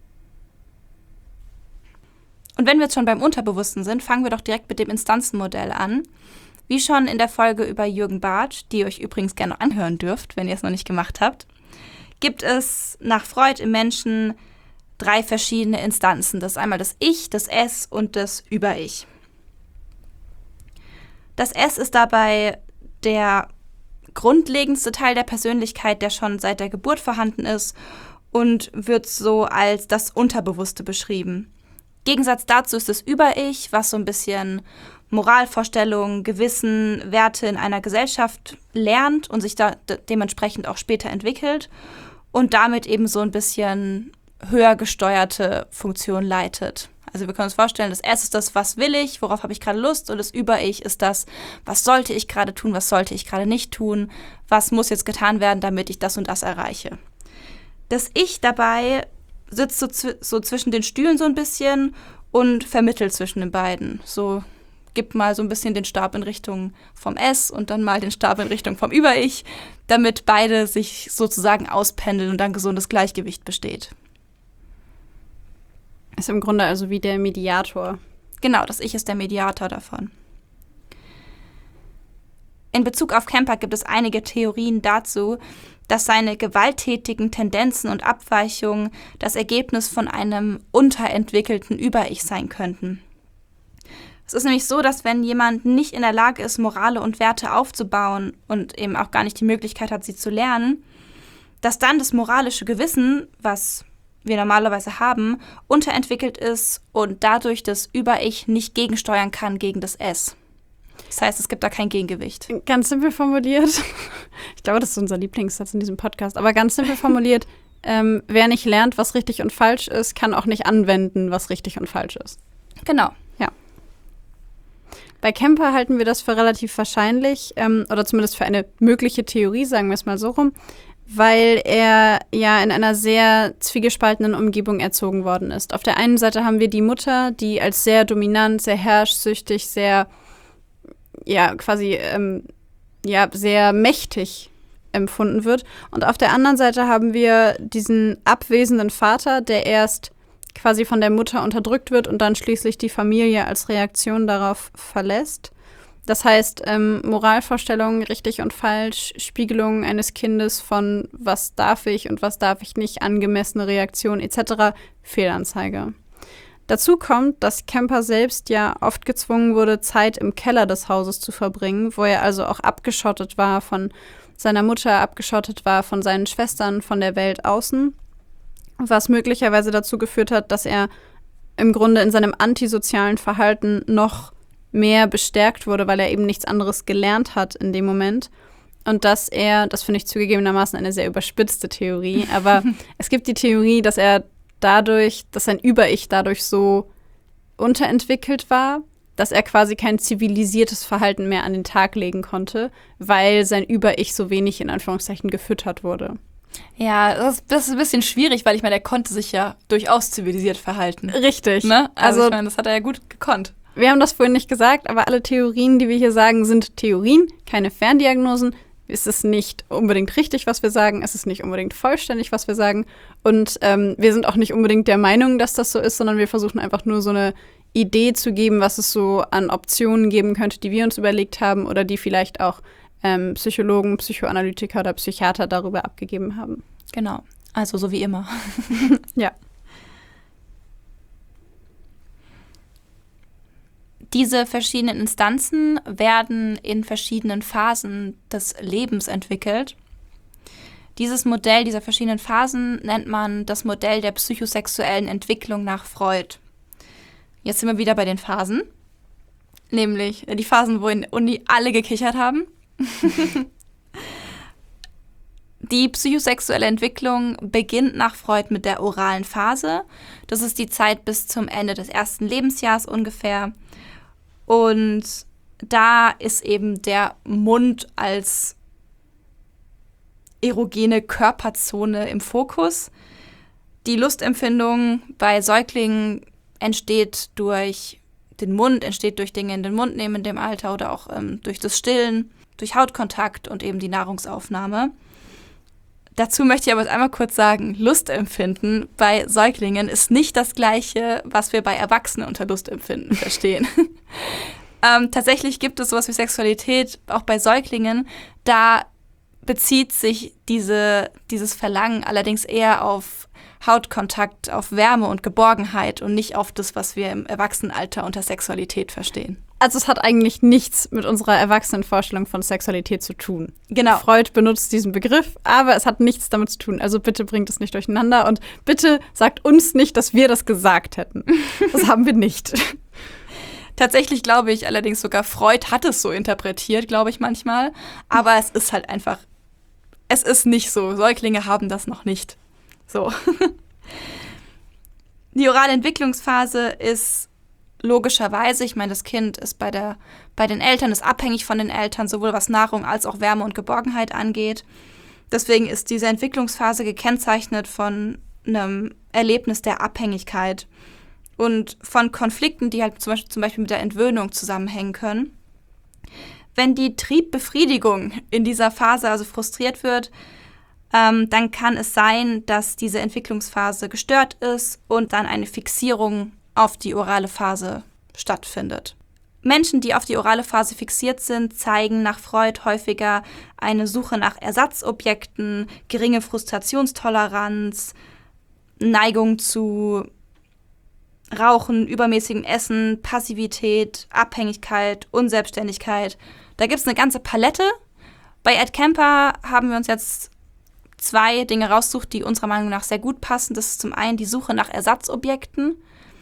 Und wenn wir jetzt schon beim Unterbewussten sind, fangen wir doch direkt mit dem Instanzenmodell an. Wie schon in der Folge über Jürgen Bartsch, die ihr euch übrigens gerne anhören dürft, wenn ihr es noch nicht gemacht habt, gibt es nach Freud im Menschen drei verschiedene Instanzen. Das ist einmal das Ich, das Es und das Über-Ich. Das Es ist dabei der grundlegendste Teil der Persönlichkeit, der schon seit der Geburt vorhanden ist und wird so als das Unterbewusste beschrieben. Im Gegensatz dazu ist das Über-Ich, was so ein bisschen Moralvorstellungen, Gewissen, Werte in einer Gesellschaft lernt und sich da de- dementsprechend auch später entwickelt und damit eben so ein bisschen höher gesteuerte Funktion leitet. Also wir können uns vorstellen, das S ist das, was will ich, worauf habe ich gerade Lust, und das Über-Ich ist das, was sollte ich gerade tun, was sollte ich gerade nicht tun, was muss jetzt getan werden, damit ich das und das erreiche. Das Ich dabei sitzt so, zw- so zwischen den Stühlen so ein bisschen und vermittelt zwischen den beiden. So gibt mal so ein bisschen den Stab in Richtung vom S und dann mal den Stab in Richtung vom Über-Ich, damit beide sich sozusagen auspendeln und ein gesundes Gleichgewicht besteht. Ist im Grunde also wie der Mediator. Genau, das Ich ist der Mediator davon. In Bezug auf Kemper gibt es einige Theorien dazu, dass seine gewalttätigen Tendenzen und Abweichungen das Ergebnis von einem unterentwickelten Über-Ich sein könnten. Es ist nämlich so, dass wenn jemand nicht in der Lage ist, Morale und Werte aufzubauen und eben auch gar nicht die Möglichkeit hat, sie zu lernen, dass dann das moralische Gewissen, was wir normalerweise haben, unterentwickelt ist und dadurch das Über-Ich nicht gegensteuern kann gegen das S. Das heißt, es gibt da kein Gegengewicht. Ganz simpel formuliert, ich glaube, das ist unser Lieblingssatz in diesem Podcast, aber ganz simpel formuliert, ähm, wer nicht lernt, was richtig und falsch ist, kann auch nicht anwenden, was richtig und falsch ist. Genau. Ja. Bei Kemper halten wir das für relativ wahrscheinlich, ähm, oder zumindest für eine mögliche Theorie, sagen wir es mal so rum, weil er ja in einer sehr zwiegespaltenen Umgebung erzogen worden ist. Auf der einen Seite haben wir die Mutter, die als sehr dominant, sehr herrschsüchtig, sehr, ja, quasi, ähm, ja, sehr mächtig empfunden wird. Und auf der anderen Seite haben wir diesen abwesenden Vater, der erst quasi von der Mutter unterdrückt wird und dann schließlich die Familie als Reaktion darauf verlässt. Das heißt, ähm, Moralvorstellungen, richtig und falsch, Spiegelungen eines Kindes von was darf ich und was darf ich nicht, angemessene Reaktion et cetera, Fehlanzeige. Dazu kommt, dass Kemper selbst ja oft gezwungen wurde, Zeit im Keller des Hauses zu verbringen, wo er also auch abgeschottet war von seiner Mutter, abgeschottet war von seinen Schwestern, von der Welt außen, was möglicherweise dazu geführt hat, dass er im Grunde in seinem antisozialen Verhalten noch mehr bestärkt wurde, weil er eben nichts anderes gelernt hat in dem Moment. Und dass er, das finde ich zugegebenermaßen eine sehr überspitzte Theorie, aber es gibt die Theorie, dass er dadurch, dass sein Über-Ich dadurch so unterentwickelt war, dass er quasi kein zivilisiertes Verhalten mehr an den Tag legen konnte, weil sein Über-Ich so wenig in Anführungszeichen gefüttert wurde. Ja, das, das ist ein bisschen schwierig, weil ich meine, er konnte sich ja durchaus zivilisiert verhalten. Richtig. Ne? Also, Also ich meine, das hat er ja gut gekonnt. Wir haben das vorhin nicht gesagt, aber alle Theorien, die wir hier sagen, sind Theorien, keine Ferndiagnosen. Es ist nicht unbedingt richtig, was wir sagen. Es ist nicht unbedingt vollständig, was wir sagen. Und ähm, wir sind auch nicht unbedingt der Meinung, dass das so ist, sondern wir versuchen einfach nur so eine Idee zu geben, was es so an Optionen geben könnte, die wir uns überlegt haben oder die vielleicht auch ähm, Psychologen, Psychoanalytiker oder Psychiater darüber abgegeben haben. Genau, also so wie immer. Ja. Diese verschiedenen Instanzen werden in verschiedenen Phasen des Lebens entwickelt. Dieses Modell dieser verschiedenen Phasen nennt man das Modell der psychosexuellen Entwicklung nach Freud. Jetzt sind wir wieder bei den Phasen, nämlich die Phasen, wo in der Uni alle gekichert haben. Die psychosexuelle Entwicklung beginnt nach Freud mit der oralen Phase. Das ist die Zeit bis zum Ende des ersten Lebensjahres ungefähr. Und da ist eben der Mund als erogene Körperzone im Fokus. Die Lustempfindung bei Säuglingen entsteht durch den Mund, entsteht durch Dinge in den Mund nehmen in dem Alter oder auch ähm, durch das Stillen, durch Hautkontakt und eben die Nahrungsaufnahme. Dazu möchte ich aber einmal kurz sagen, Lustempfinden bei Säuglingen ist nicht das Gleiche, was wir bei Erwachsenen unter Lustempfinden verstehen. ähm, tatsächlich gibt es sowas wie Sexualität auch bei Säuglingen. Da bezieht sich diese, dieses Verlangen allerdings eher auf Hautkontakt, auf Wärme und Geborgenheit und nicht auf das, was wir im Erwachsenenalter unter Sexualität verstehen. Also es hat eigentlich nichts mit unserer Erwachsenenvorstellung von Sexualität zu tun. Genau. Freud benutzt diesen Begriff, aber es hat nichts damit zu tun. Also bitte bringt es nicht durcheinander und bitte sagt uns nicht, dass wir das gesagt hätten. Das haben wir nicht. Tatsächlich glaube ich allerdings sogar, Freud hat es so interpretiert, glaube ich manchmal. Aber es ist halt einfach, es ist nicht so. Säuglinge haben das noch nicht. So. Die orale Entwicklungsphase ist logischerweise, ich meine, das Kind ist bei, der, bei den Eltern, ist abhängig von den Eltern, sowohl was Nahrung als auch Wärme und Geborgenheit angeht. Deswegen ist diese Entwicklungsphase gekennzeichnet von einem Erlebnis der Abhängigkeit und von Konflikten, die halt zum Beispiel, zum Beispiel mit der Entwöhnung zusammenhängen können. Wenn die Triebbefriedigung in dieser Phase also frustriert wird, ähm, dann kann es sein, dass diese Entwicklungsphase gestört ist und dann eine Fixierung auf die orale Phase stattfindet. Menschen, die auf die orale Phase fixiert sind, zeigen nach Freud häufiger eine Suche nach Ersatzobjekten, geringe Frustrationstoleranz, Neigung zu Rauchen, übermäßigem Essen, Passivität, Abhängigkeit, Unselbstständigkeit. Da gibt es eine ganze Palette. Bei Ed Kemper haben wir uns jetzt zwei Dinge rausgesucht, die unserer Meinung nach sehr gut passen. Das ist zum einen die Suche nach Ersatzobjekten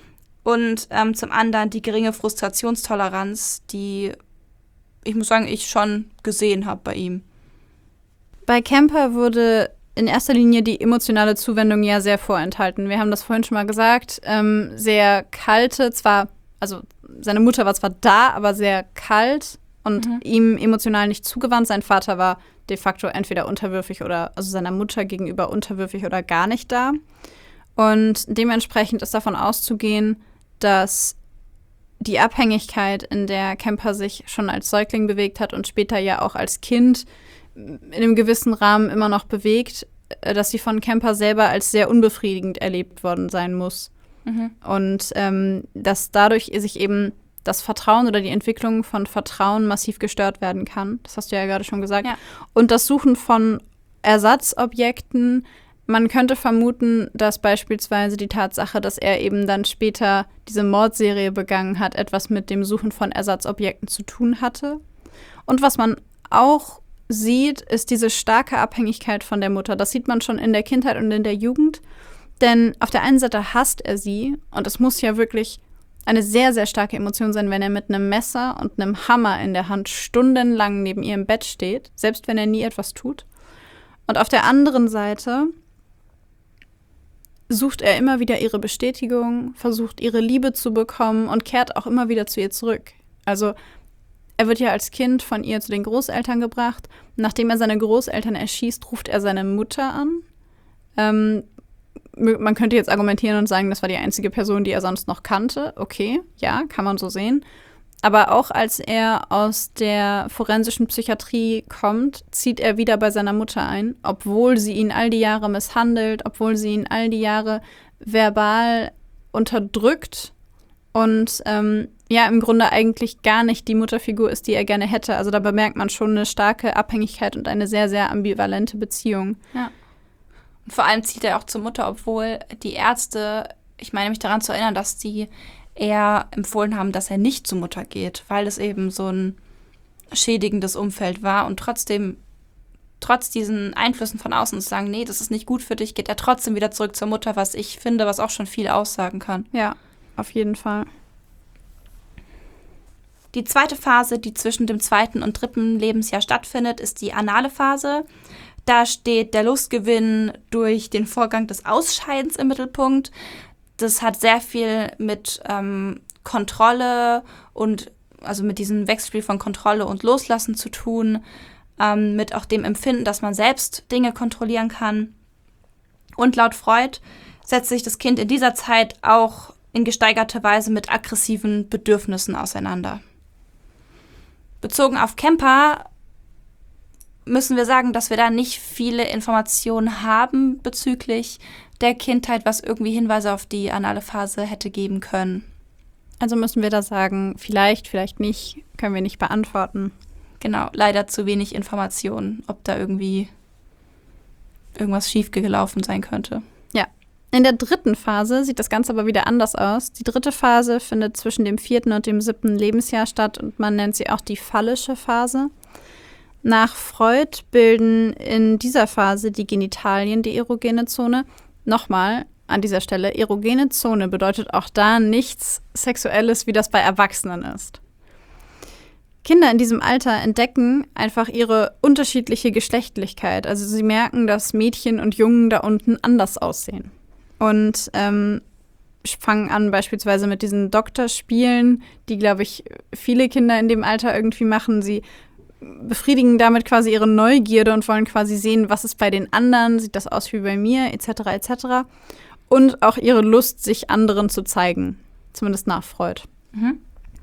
und ähm, zum anderen die geringe Frustrationstoleranz, die, ich muss sagen, ich schon gesehen habe bei ihm. Bei Kemper wurde in erster Linie die emotionale Zuwendung ja sehr vorenthalten. Wir haben das vorhin schon mal gesagt. Ähm, sehr kalte, zwar, also seine Mutter war zwar da, aber sehr kalt und mhm. ihm emotional nicht zugewandt. Sein Vater war de facto entweder unterwürfig oder, also seiner Mutter gegenüber unterwürfig oder gar nicht da. Und dementsprechend ist davon auszugehen, dass die Abhängigkeit, in der Kemper sich schon als Säugling bewegt hat und später ja auch als Kind in einem gewissen Rahmen immer noch bewegt, dass sie von Kemper selber als sehr unbefriedigend erlebt worden sein muss. Mhm. Und ähm, dass dadurch sich eben das Vertrauen oder die Entwicklung von Vertrauen massiv gestört werden kann. Das hast du ja gerade schon gesagt. Ja. Und das Suchen von Ersatzobjekten. Man könnte vermuten, dass beispielsweise die Tatsache, dass er eben dann später diese Mordserie begangen hat, etwas mit dem Suchen von Ersatzobjekten zu tun hatte. Und was man auch sieht, ist diese starke Abhängigkeit von der Mutter. Das sieht man schon in der Kindheit und in der Jugend. Denn auf der einen Seite hasst er sie und es muss ja wirklich eine sehr, sehr starke Emotion sein, wenn er mit einem Messer und einem Hammer in der Hand stundenlang neben ihr im Bett steht, selbst wenn er nie etwas tut. Und auf der anderen Seite sucht er immer wieder ihre Bestätigung, versucht ihre Liebe zu bekommen und kehrt auch immer wieder zu ihr zurück. Also er wird ja als Kind von ihr zu den Großeltern gebracht. Nachdem er seine Großeltern erschießt, ruft er seine Mutter an. Ähm, man könnte jetzt argumentieren und sagen, das war die einzige Person, die er sonst noch kannte. Okay, ja, kann man so sehen. Aber auch als er aus der forensischen Psychiatrie kommt, zieht er wieder bei seiner Mutter ein, obwohl sie ihn all die Jahre misshandelt, obwohl sie ihn all die Jahre verbal unterdrückt und ähm, ja, im Grunde eigentlich gar nicht die Mutterfigur ist, die er gerne hätte. Also da bemerkt man schon eine starke Abhängigkeit und eine sehr, sehr ambivalente Beziehung. Ja. Und vor allem zieht er auch zur Mutter, obwohl die Ärzte, ich meine mich daran zu erinnern, dass die eher empfohlen haben, dass er nicht zur Mutter geht, weil es eben so ein schädigendes Umfeld war. Und trotzdem, trotz diesen Einflüssen von außen zu sagen, nee, das ist nicht gut für dich, geht er trotzdem wieder zurück zur Mutter, was ich finde, was auch schon viel aussagen kann. Ja, auf jeden Fall. Die zweite Phase, die zwischen dem zweiten und dritten Lebensjahr stattfindet, ist die anale Phase. Da steht der Lustgewinn durch den Vorgang des Ausscheidens im Mittelpunkt. Das hat sehr viel mit ähm, Kontrolle und also mit diesem Wechselspiel von Kontrolle und Loslassen zu tun, ähm, mit auch dem Empfinden, dass man selbst Dinge kontrollieren kann. Und laut Freud setzt sich das Kind in dieser Zeit auch in gesteigerter Weise mit aggressiven Bedürfnissen auseinander. Bezogen auf Kemper müssen wir sagen, dass wir da nicht viele Informationen haben bezüglich der Kindheit, was irgendwie Hinweise auf die anale Phase hätte geben können. Also müssen wir da sagen, vielleicht, vielleicht nicht, können wir nicht beantworten. Genau, leider zu wenig Informationen, ob da irgendwie irgendwas schiefgelaufen sein könnte. Ja. In der dritten Phase sieht das Ganze aber wieder anders aus. Die dritte Phase findet zwischen dem vierten und dem siebten Lebensjahr statt und man nennt sie auch die phallische Phase. Nach Freud bilden in dieser Phase die Genitalien die erogene Zone. Nochmal an dieser Stelle, erogene Zone bedeutet auch da nichts Sexuelles, wie das bei Erwachsenen ist. Kinder in diesem Alter entdecken einfach ihre unterschiedliche Geschlechtlichkeit. Also sie merken, dass Mädchen und Jungen da unten anders aussehen. Und ähm, fangen an beispielsweise mit diesen Doktorspielen, die, glaube ich, viele Kinder in dem Alter irgendwie machen. Sie befriedigen damit quasi ihre Neugierde und wollen quasi sehen, was ist bei den anderen, sieht das aus wie bei mir, et cetera et cetera. Und auch ihre Lust, sich anderen zu zeigen, zumindest nach Freud. Mhm.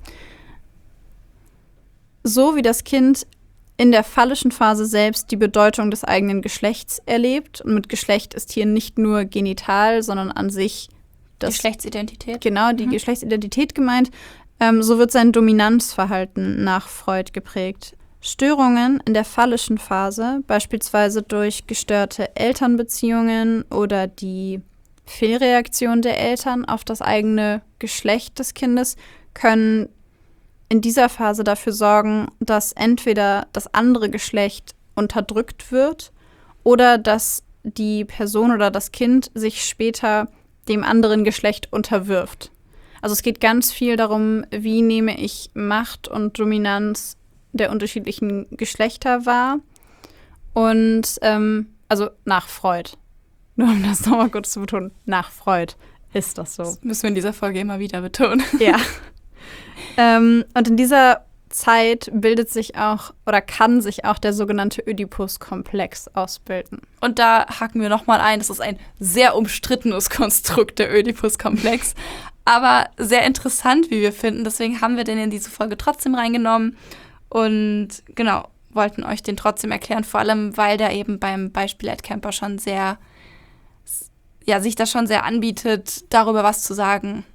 So wie das Kind in der phallischen Phase selbst die Bedeutung des eigenen Geschlechts erlebt. Und mit Geschlecht ist hier nicht nur genital, sondern an sich das Geschlechtsidentität. Genau, die Mhm. Geschlechtsidentität gemeint. Ähm, so wird sein Dominanzverhalten nach Freud geprägt. Störungen in der phallischen Phase, beispielsweise durch gestörte Elternbeziehungen oder die Fehlreaktion der Eltern auf das eigene Geschlecht des Kindes, können in dieser Phase dafür sorgen, dass entweder das andere Geschlecht unterdrückt wird oder dass die Person oder das Kind sich später dem anderen Geschlecht unterwirft. Also es geht ganz viel darum, wie nehme ich Macht und Dominanz der unterschiedlichen Geschlechter wahr. Und ähm, also nach Freud. Nur um das nochmal kurz zu betonen, nach Freud ist das so. Das müssen wir in dieser Folge immer wieder betonen. Ja. ähm, und in dieser Zeit bildet sich auch oder kann sich auch der sogenannte Ödipus-Komplex ausbilden. Und da haken wir nochmal ein, das ist ein sehr umstrittenes Konstrukt, der Ödipus-Komplex. Aber sehr interessant, wie wir finden. Deswegen haben wir den in diese Folge trotzdem reingenommen. Und genau, wollten euch den trotzdem erklären. Vor allem, weil der eben beim Beispiel Ed Kemper schon sehr, ja, sich das schon sehr anbietet, darüber was zu sagen.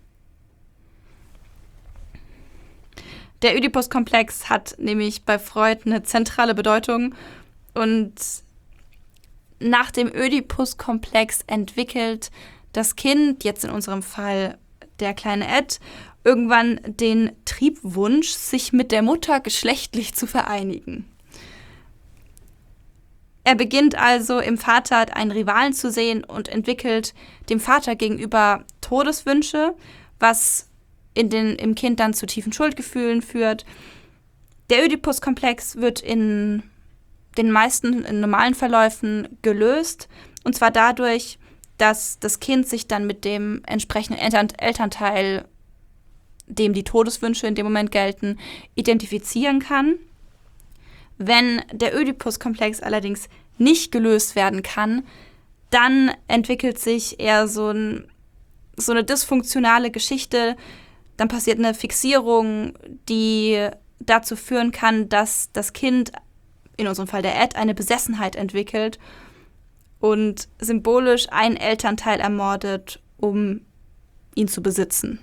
Der Ödipus-Komplex hat nämlich bei Freud eine zentrale Bedeutung. Und nach dem Ödipus-Komplex entwickelt das Kind, jetzt in unserem Fall der kleine Ed, irgendwann den Triebwunsch, sich mit der Mutter geschlechtlich zu vereinigen. Er beginnt also im Vater einen Rivalen zu sehen und entwickelt dem Vater gegenüber Todeswünsche, was in den, im Kind dann zu tiefen Schuldgefühlen führt. Der Ödipus-Komplex wird in den meisten in normalen Verläufen gelöst, und zwar dadurch, dass das Kind sich dann mit dem entsprechenden Eltern- Elternteil, dem die Todeswünsche in dem Moment gelten, identifizieren kann. Wenn der Ödipus-Komplex allerdings nicht gelöst werden kann, dann entwickelt sich eher so, ein, so eine dysfunktionale Geschichte. Dann passiert eine Fixierung, die dazu führen kann, dass das Kind, in unserem Fall der Ed, eine Besessenheit entwickelt und symbolisch einen Elternteil ermordet, um ihn zu besitzen.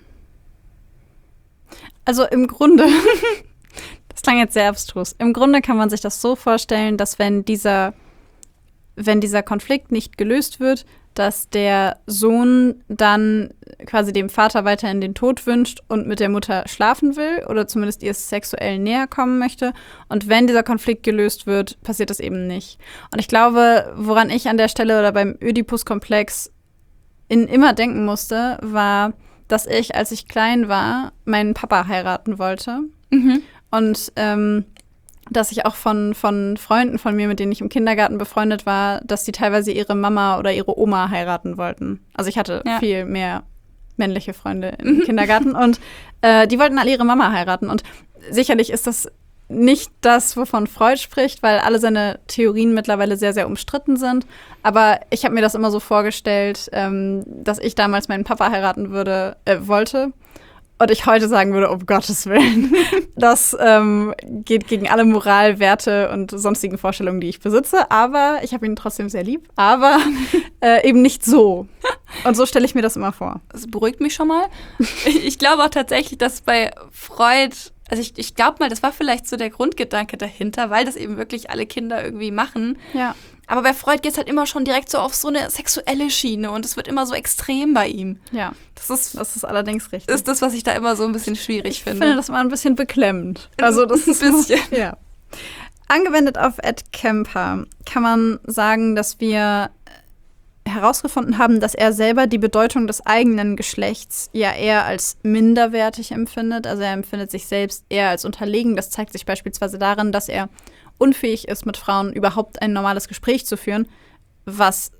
Also im Grunde, das klang jetzt sehr abstrus, im Grunde kann man sich das so vorstellen, dass wenn dieser, wenn dieser Konflikt nicht gelöst wird, dass der Sohn dann quasi dem Vater weiterhin den Tod wünscht und mit der Mutter schlafen will oder zumindest ihr sexuell näher kommen möchte. Und wenn dieser Konflikt gelöst wird, passiert das eben nicht. Und ich glaube, woran ich an der Stelle oder beim Ödipus-Komplex in immer denken musste, war, dass ich, als ich klein war, meinen Papa heiraten wollte. Mhm. Und ähm, dass ich auch von, von Freunden von mir, mit denen ich im Kindergarten befreundet war, dass die teilweise ihre Mama oder ihre Oma heiraten wollten. Also ich hatte ja. viel mehr männliche Freunde im Kindergarten und äh, die wollten alle ihre Mama heiraten. Und sicherlich ist das nicht das, wovon Freud spricht, weil alle seine Theorien mittlerweile sehr, sehr umstritten sind. Aber ich habe mir das immer so vorgestellt, ähm, dass ich damals meinen Papa heiraten würde, äh, wollte. Und ich heute sagen würde, um Gottes Willen, das ähm, geht gegen alle Moralwerte und sonstigen Vorstellungen, die ich besitze. Aber ich habe ihn trotzdem sehr lieb. Aber äh, eben nicht so. Und so stelle ich mir das immer vor. Das beruhigt mich schon mal. Ich, ich glaube auch tatsächlich, dass bei Freud, also ich, ich glaube mal, das war vielleicht so der Grundgedanke dahinter, weil das eben wirklich alle Kinder irgendwie machen. Ja. Aber bei Freud geht es halt immer schon direkt so auf so eine sexuelle Schiene und es wird immer so extrem bei ihm. Ja, das ist, das ist allerdings richtig. Ist das, was ich da immer so ein bisschen schwierig ich finde. Ich finde das mal ein bisschen beklemmend. Also das ist ein bisschen. So, ja. Angewendet auf Ed Kemper kann man sagen, dass wir herausgefunden haben, dass er selber die Bedeutung des eigenen Geschlechts ja eher als minderwertig empfindet. Also er empfindet sich selbst eher als unterlegen. Das zeigt sich beispielsweise darin, dass er unfähig ist, mit Frauen überhaupt ein normales Gespräch zu führen, was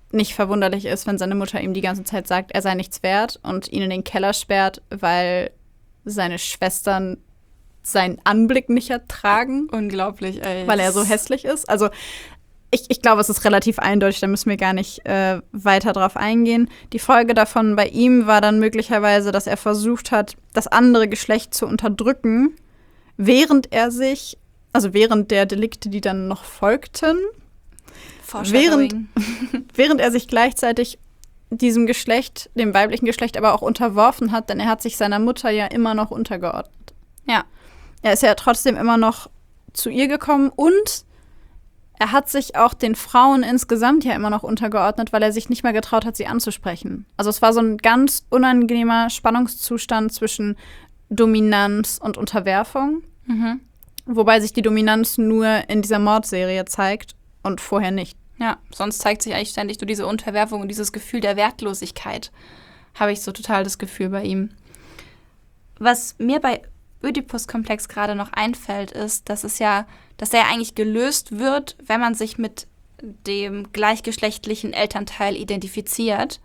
nicht verwunderlich ist, wenn seine Mutter ihm die ganze Zeit sagt, er sei nichts wert und ihn in den Keller sperrt, weil seine Schwestern seinen Anblick nicht ertragen. Unglaublich, ey. Weil er so hässlich ist. Also ich, ich glaube, es ist relativ eindeutig, da müssen wir gar nicht äh, weiter drauf eingehen. Die Folge davon bei ihm war dann möglicherweise, dass er versucht hat, das andere Geschlecht zu unterdrücken, während er sich, also während der Delikte, die dann noch folgten, während, während er sich gleichzeitig diesem Geschlecht, dem weiblichen Geschlecht, aber auch unterworfen hat, denn er hat sich seiner Mutter ja immer noch untergeordnet. Ja. Er ist ja trotzdem immer noch zu ihr gekommen und er hat sich auch den Frauen insgesamt ja immer noch untergeordnet, weil er sich nicht mehr getraut hat, sie anzusprechen. Also es war so ein ganz unangenehmer Spannungszustand zwischen Dominanz und Unterwerfung, Mhm. wobei sich die Dominanz nur in dieser Mordserie zeigt und vorher nicht. Ja, sonst zeigt sich eigentlich ständig nur diese Unterwerfung und dieses Gefühl der Wertlosigkeit. Habe ich so total das Gefühl bei ihm. Was mir bei Ödipus-Komplex gerade noch einfällt, ist, dass es ja, dass er eigentlich gelöst wird, wenn man sich mit dem gleichgeschlechtlichen Elternteil identifiziert.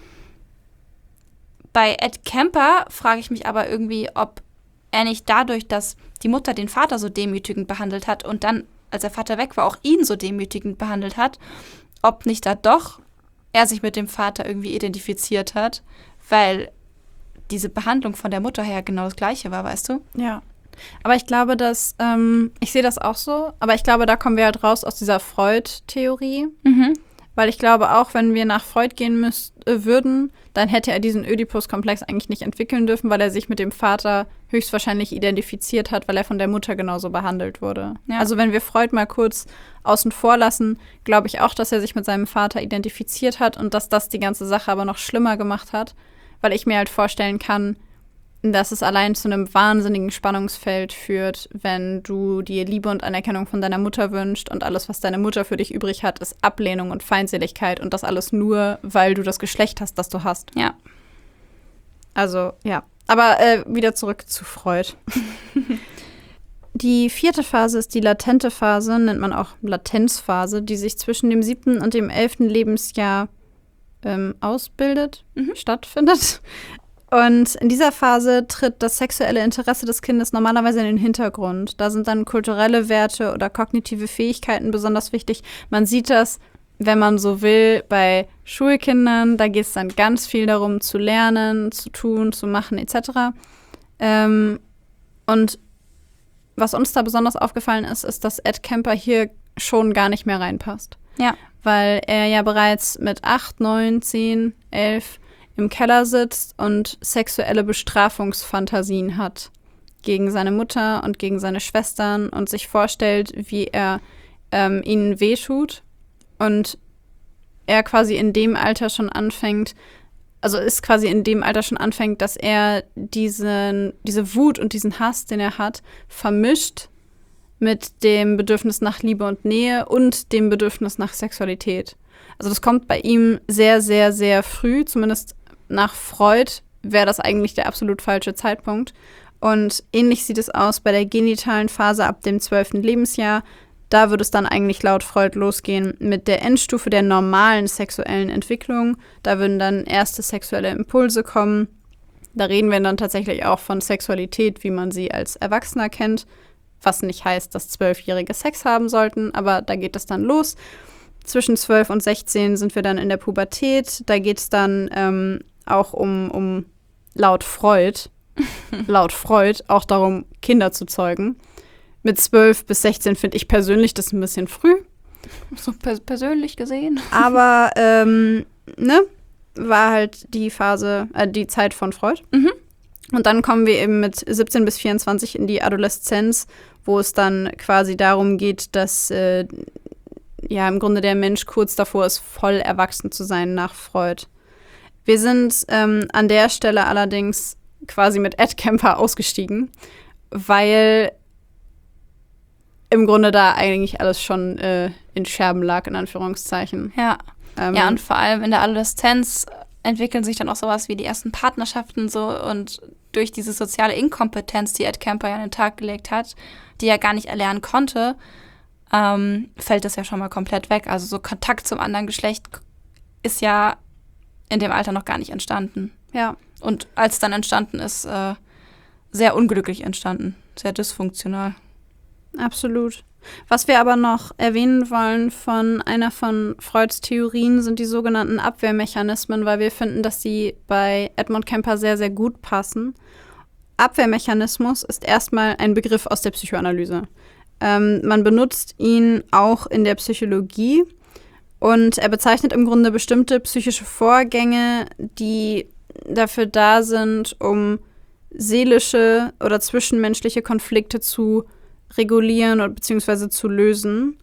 Bei Ed Kemper frage ich mich aber irgendwie, ob er nicht dadurch, dass die Mutter den Vater so demütigend behandelt hat und dann, als der Vater weg war, auch ihn so demütigend behandelt hat, ob nicht da doch er sich mit dem Vater irgendwie identifiziert hat, weil diese Behandlung von der Mutter her genau das Gleiche war, weißt du? Ja. Aber ich glaube, dass, ähm, ich sehe das auch so, aber ich glaube, da kommen wir halt raus aus dieser Freud-Theorie. Mhm. Weil ich glaube, auch wenn wir nach Freud gehen müsst, äh, würden, dann hätte er diesen Ödipus-Komplex eigentlich nicht entwickeln dürfen, weil er sich mit dem Vater höchstwahrscheinlich identifiziert hat, weil er von der Mutter genauso behandelt wurde. Ja. Also wenn wir Freud mal kurz außen vor lassen, glaube ich auch, dass er sich mit seinem Vater identifiziert hat und dass das die ganze Sache aber noch schlimmer gemacht hat, weil ich mir halt vorstellen kann, dass es allein zu einem wahnsinnigen Spannungsfeld führt, wenn du dir Liebe und Anerkennung von deiner Mutter wünschst und alles, was deine Mutter für dich übrig hat, ist Ablehnung und Feindseligkeit und das alles nur, weil du das Geschlecht hast, das du hast. Ja. Also, ja. Aber äh, wieder zurück zu Freud. Die vierte Phase ist die latente Phase, nennt man auch Latenzphase, die sich zwischen dem siebten und dem elften Lebensjahr ähm, ausbildet, Mhm. stattfindet. Und in dieser Phase tritt das sexuelle Interesse des Kindes normalerweise in den Hintergrund. Da sind dann kulturelle Werte oder kognitive Fähigkeiten besonders wichtig. Man sieht das, wenn man so will, bei Schulkindern. Da geht es dann ganz viel darum, zu lernen, zu tun, zu machen et cetera. Ähm, und was uns da besonders aufgefallen ist, ist, dass Ed Kemper hier schon gar nicht mehr reinpasst. Ja. Weil er ja bereits mit acht, neun, zehn, elf im Keller sitzt und sexuelle Bestrafungsfantasien hat gegen seine Mutter und gegen seine Schwestern und sich vorstellt, wie er ähm, ihnen wehtut. Und er quasi in dem Alter schon anfängt, also ist quasi in dem Alter schon anfängt, dass er diesen, diese Wut und diesen Hass, den er hat, vermischt mit dem Bedürfnis nach Liebe und Nähe und dem Bedürfnis nach Sexualität. Also das kommt bei ihm sehr, sehr, sehr früh, zumindest nach Freud wäre das eigentlich der absolut falsche Zeitpunkt. Und ähnlich sieht es aus bei der genitalen Phase ab dem zwölften Lebensjahr. Da würde es dann eigentlich laut Freud losgehen mit der Endstufe der normalen sexuellen Entwicklung. Da würden dann erste sexuelle Impulse kommen. Da reden wir dann tatsächlich auch von Sexualität, wie man sie als Erwachsener kennt. Was nicht heißt, dass Zwölfjährige Sex haben sollten, aber da geht es dann los. Zwischen zwölf und sechzehn sind wir dann in der Pubertät. Da geht es dann ähm, auch um, um laut Freud, laut Freud auch darum, Kinder zu zeugen. Mit zwölf bis sechzehn finde ich persönlich das ein bisschen früh. So pers- persönlich gesehen. Aber, ähm, ne, war halt die Phase, äh, die Zeit von Freud. Mhm. Und dann kommen wir eben mit siebzehn bis vierundzwanzig in die Adoleszenz, wo es dann quasi darum geht, dass äh, ja im Grunde der Mensch kurz davor ist, voll erwachsen zu sein nach Freud. Wir sind ähm, an der Stelle allerdings quasi mit Ed Kemper ausgestiegen, weil im Grunde da eigentlich alles schon äh, in Scherben lag, in Anführungszeichen. Ja. Ähm, Ja, und vor allem in der Adoleszenz entwickeln sich dann auch sowas wie die ersten Partnerschaften so und durch diese soziale Inkompetenz, die Ed Kemper ja an den Tag gelegt hat, die er gar nicht erlernen konnte, ähm, fällt das ja schon mal komplett weg. Also so Kontakt zum anderen Geschlecht ist ja in dem Alter noch gar nicht entstanden. Ja. Und als es dann entstanden ist, äh, sehr unglücklich entstanden, sehr dysfunktional. Absolut. Was wir aber noch erwähnen wollen von einer von Freuds Theorien sind die sogenannten Abwehrmechanismen, weil wir finden, dass sie bei Edmund Kemper sehr, sehr gut passen. Abwehrmechanismus ist erstmal ein Begriff aus der Psychoanalyse. Ähm, man benutzt ihn auch in der Psychologie und er bezeichnet im Grunde bestimmte psychische Vorgänge, die dafür da sind, um seelische oder zwischenmenschliche Konflikte zu regulieren oder beziehungsweise zu lösen,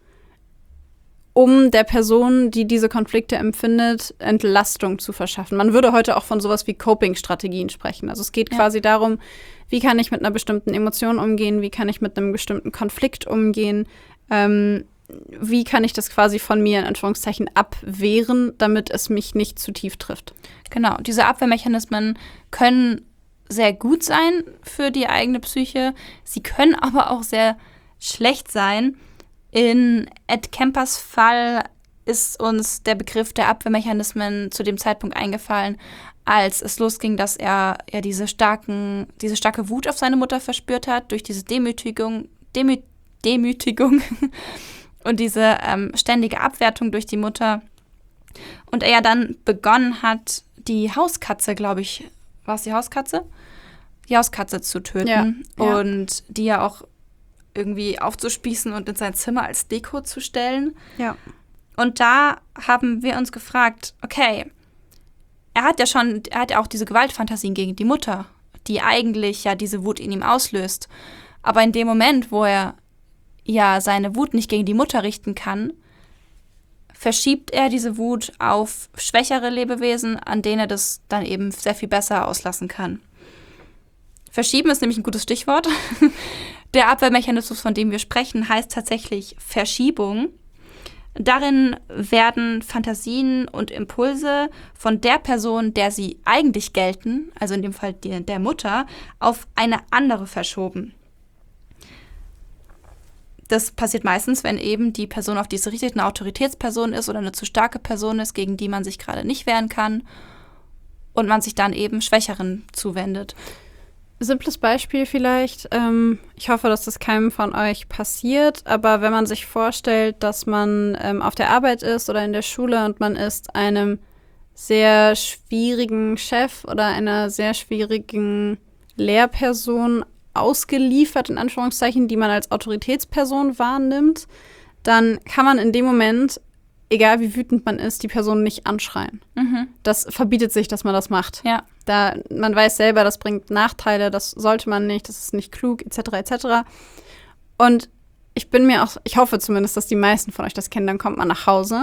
um der Person, die diese Konflikte empfindet, Entlastung zu verschaffen. Man würde heute auch von sowas wie Coping-Strategien sprechen. Also es geht ja. quasi darum, wie kann ich mit einer bestimmten Emotion umgehen, wie kann ich mit einem bestimmten Konflikt umgehen, ähm, wie kann ich das quasi von mir in Anführungszeichen abwehren, damit es mich nicht zu tief trifft. Genau, diese Abwehrmechanismen können sehr gut sein für die eigene Psyche. Sie können aber auch sehr schlecht sein. In Ed Kempers Fall ist uns der Begriff der Abwehrmechanismen zu dem Zeitpunkt eingefallen, als es losging, dass er ja diese starken, diese starke Wut auf seine Mutter verspürt hat, durch diese Demütigung, Demü Demütigung und diese ähm, ständige Abwertung durch die Mutter. Und er ja dann begonnen hat, die Hauskatze, glaube ich, war es die Hauskatze? Die Hauskatze zu töten. Ja, ja. Und die ja auch irgendwie aufzuspießen und in sein Zimmer als Deko zu stellen. Ja. Und da haben wir uns gefragt, okay, er hat ja schon, er hat ja auch diese Gewaltfantasien gegen die Mutter, die eigentlich ja diese Wut in ihm auslöst. Aber in dem Moment, wo er ja seine Wut nicht gegen die Mutter richten kann, verschiebt er diese Wut auf schwächere Lebewesen, an denen er das dann eben sehr viel besser auslassen kann. Verschieben ist nämlich ein gutes Stichwort. Der Abwehrmechanismus, von dem wir sprechen, heißt tatsächlich Verschiebung. Darin werden Fantasien und Impulse von der Person, der sie eigentlich gelten, also in dem Fall die, der Mutter, auf eine andere verschoben. Das passiert meistens, wenn eben die Person, auf die es richtet, eine Autoritätsperson ist oder eine zu starke Person ist, gegen die man sich gerade nicht wehren kann und man sich dann eben Schwächeren zuwendet. Simples Beispiel vielleicht. Ähm, ich hoffe, dass das keinem von euch passiert. Aber wenn man sich vorstellt, dass man ähm, auf der Arbeit ist oder in der Schule und man ist einem sehr schwierigen Chef oder einer sehr schwierigen Lehrperson ausgeliefert, in Anführungszeichen, die man als Autoritätsperson wahrnimmt, dann kann man in dem Moment, egal wie wütend man ist, die Person nicht anschreien. Mhm. Das verbietet sich, dass man das macht. Ja. Da, man weiß selber, das bringt Nachteile, das sollte man nicht, das ist nicht klug, et cetera et cetera. Und ich bin mir auch, ich hoffe zumindest, dass die meisten von euch das kennen, dann kommt man nach Hause.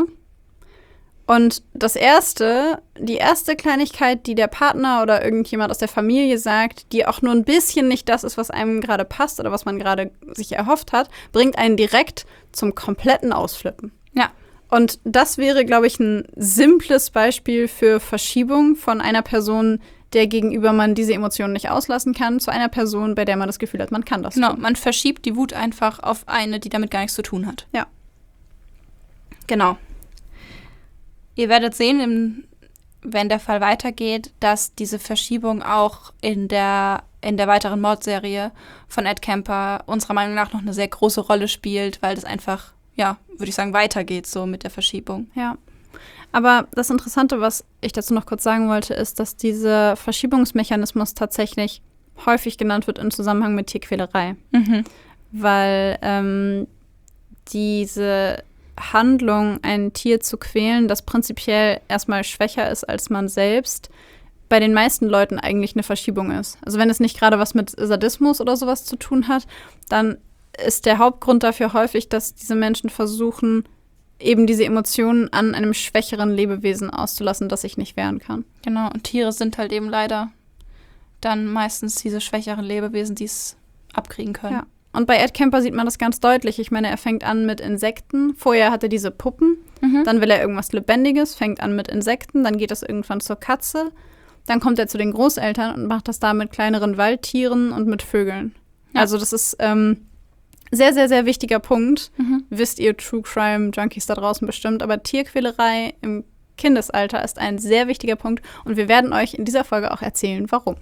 Und das erste, die erste Kleinigkeit, die der Partner oder irgendjemand aus der Familie sagt, die auch nur ein bisschen nicht das ist, was einem gerade passt oder was man gerade sich erhofft hat, bringt einen direkt zum kompletten Ausflippen. Ja. Und das wäre, glaube ich, ein simples Beispiel für Verschiebung von einer Person, der gegenüber man diese Emotionen nicht auslassen kann, zu einer Person, bei der man das Gefühl hat, man kann das Genau, tun. man verschiebt die Wut einfach auf eine, die damit gar nichts zu tun hat. Ja. Genau. Ihr werdet sehen, im, wenn der Fall weitergeht, dass diese Verschiebung auch in der, in der weiteren Mordserie von Ed Kemper unserer Meinung nach noch eine sehr große Rolle spielt, weil das einfach, ja, würde ich sagen, weitergeht so mit der Verschiebung. Ja. Aber das Interessante, was ich dazu noch kurz sagen wollte, ist, dass dieser Verschiebungsmechanismus tatsächlich häufig genannt wird im Zusammenhang mit Tierquälerei. Mhm. Weil ähm, diese Handlung, ein Tier zu quälen, das prinzipiell erstmal schwächer ist als man selbst, bei den meisten Leuten eigentlich eine Verschiebung ist. Also wenn es nicht gerade was mit Sadismus oder sowas zu tun hat, dann ist der Hauptgrund dafür häufig, dass diese Menschen versuchen, eben diese Emotionen an einem schwächeren Lebewesen auszulassen, das sich nicht wehren kann. Genau, und Tiere sind halt eben leider dann meistens diese schwächeren Lebewesen, die es abkriegen können. Ja. Und bei Ed Kemper sieht man das ganz deutlich. Ich meine, er fängt an mit Insekten. Vorher hat er diese Puppen. Mhm. Dann will er irgendwas Lebendiges, fängt an mit Insekten. Dann geht es irgendwann zur Katze. Dann kommt er zu den Großeltern und macht das da mit kleineren Waldtieren und mit Vögeln. Ja. Also das ist ähm, sehr, sehr, sehr wichtiger Punkt. Mhm. Wisst ihr True Crime Junkies da draußen bestimmt. Aber Tierquälerei im Kindesalter ist ein sehr wichtiger Punkt und wir werden euch in dieser Folge auch erzählen, warum.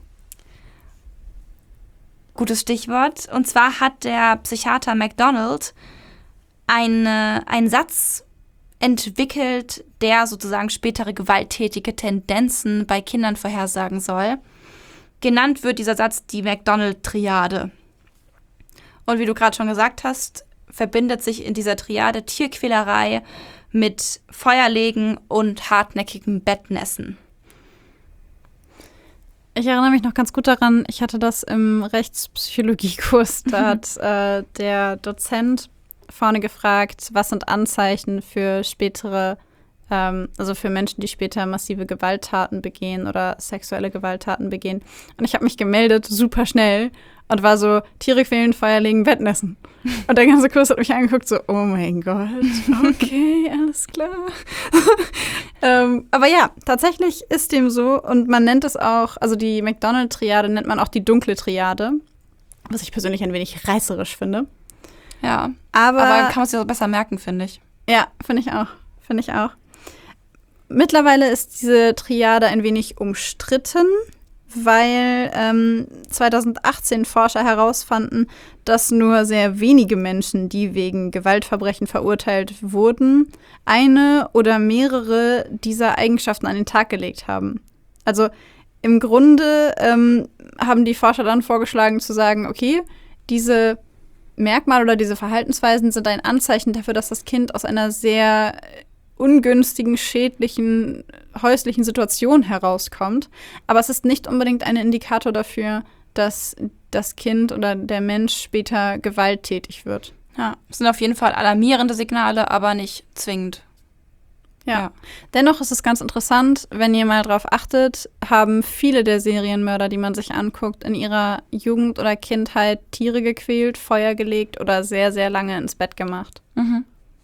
Gutes Stichwort. Und zwar hat der Psychiater MacDonald eine, einen Satz entwickelt, der sozusagen spätere gewalttätige Tendenzen bei Kindern vorhersagen soll. Genannt wird dieser Satz die MacDonald-Triade. Und wie du gerade schon gesagt hast, verbindet sich in dieser Triade Tierquälerei mit Feuerlegen und hartnäckigem Bettnässen. Ich erinnere mich noch ganz gut daran, ich hatte das im Rechtspsychologiekurs, da hat äh, der Dozent vorne gefragt, was sind Anzeichen für spätere, ähm, also für Menschen, die später massive Gewalttaten begehen oder sexuelle Gewalttaten begehen. Und ich habe mich gemeldet, super schnell, und war so, Tiere quälen, Feuer legen, Bettnässen. Und der ganze Kurs hat mich angeguckt, so, oh mein Gott, okay, alles klar. ähm, aber ja, tatsächlich ist dem so, und man nennt es auch, also die MacDonald-Triade nennt man auch die dunkle Triade, was ich persönlich ein wenig reißerisch finde. Ja, aber, aber kann man sich das besser merken, finde ich. Ja, finde ich auch, finde ich auch. Mittlerweile ist diese Triade ein wenig umstritten, weil ähm, zweitausendachtzehn Forscher herausfanden, dass nur sehr wenige Menschen, die wegen Gewaltverbrechen verurteilt wurden, eine oder mehrere dieser Eigenschaften an den Tag gelegt haben. Also im Grunde ähm, haben die Forscher dann vorgeschlagen zu sagen, okay, diese Merkmale oder diese Verhaltensweisen sind ein Anzeichen dafür, dass das Kind aus einer sehr ungünstigen, schädlichen, häuslichen Situation herauskommt. Aber es ist nicht unbedingt ein Indikator dafür, dass das Kind oder der Mensch später gewalttätig wird. Ja, es sind auf jeden Fall alarmierende Signale, aber nicht zwingend. Ja. Ja. Dennoch ist es ganz interessant, wenn ihr mal drauf achtet, haben viele der Serienmörder, die man sich anguckt, in ihrer Jugend oder Kindheit Tiere gequält, Feuer gelegt oder sehr, sehr lange ins Bett gemacht. Mhm.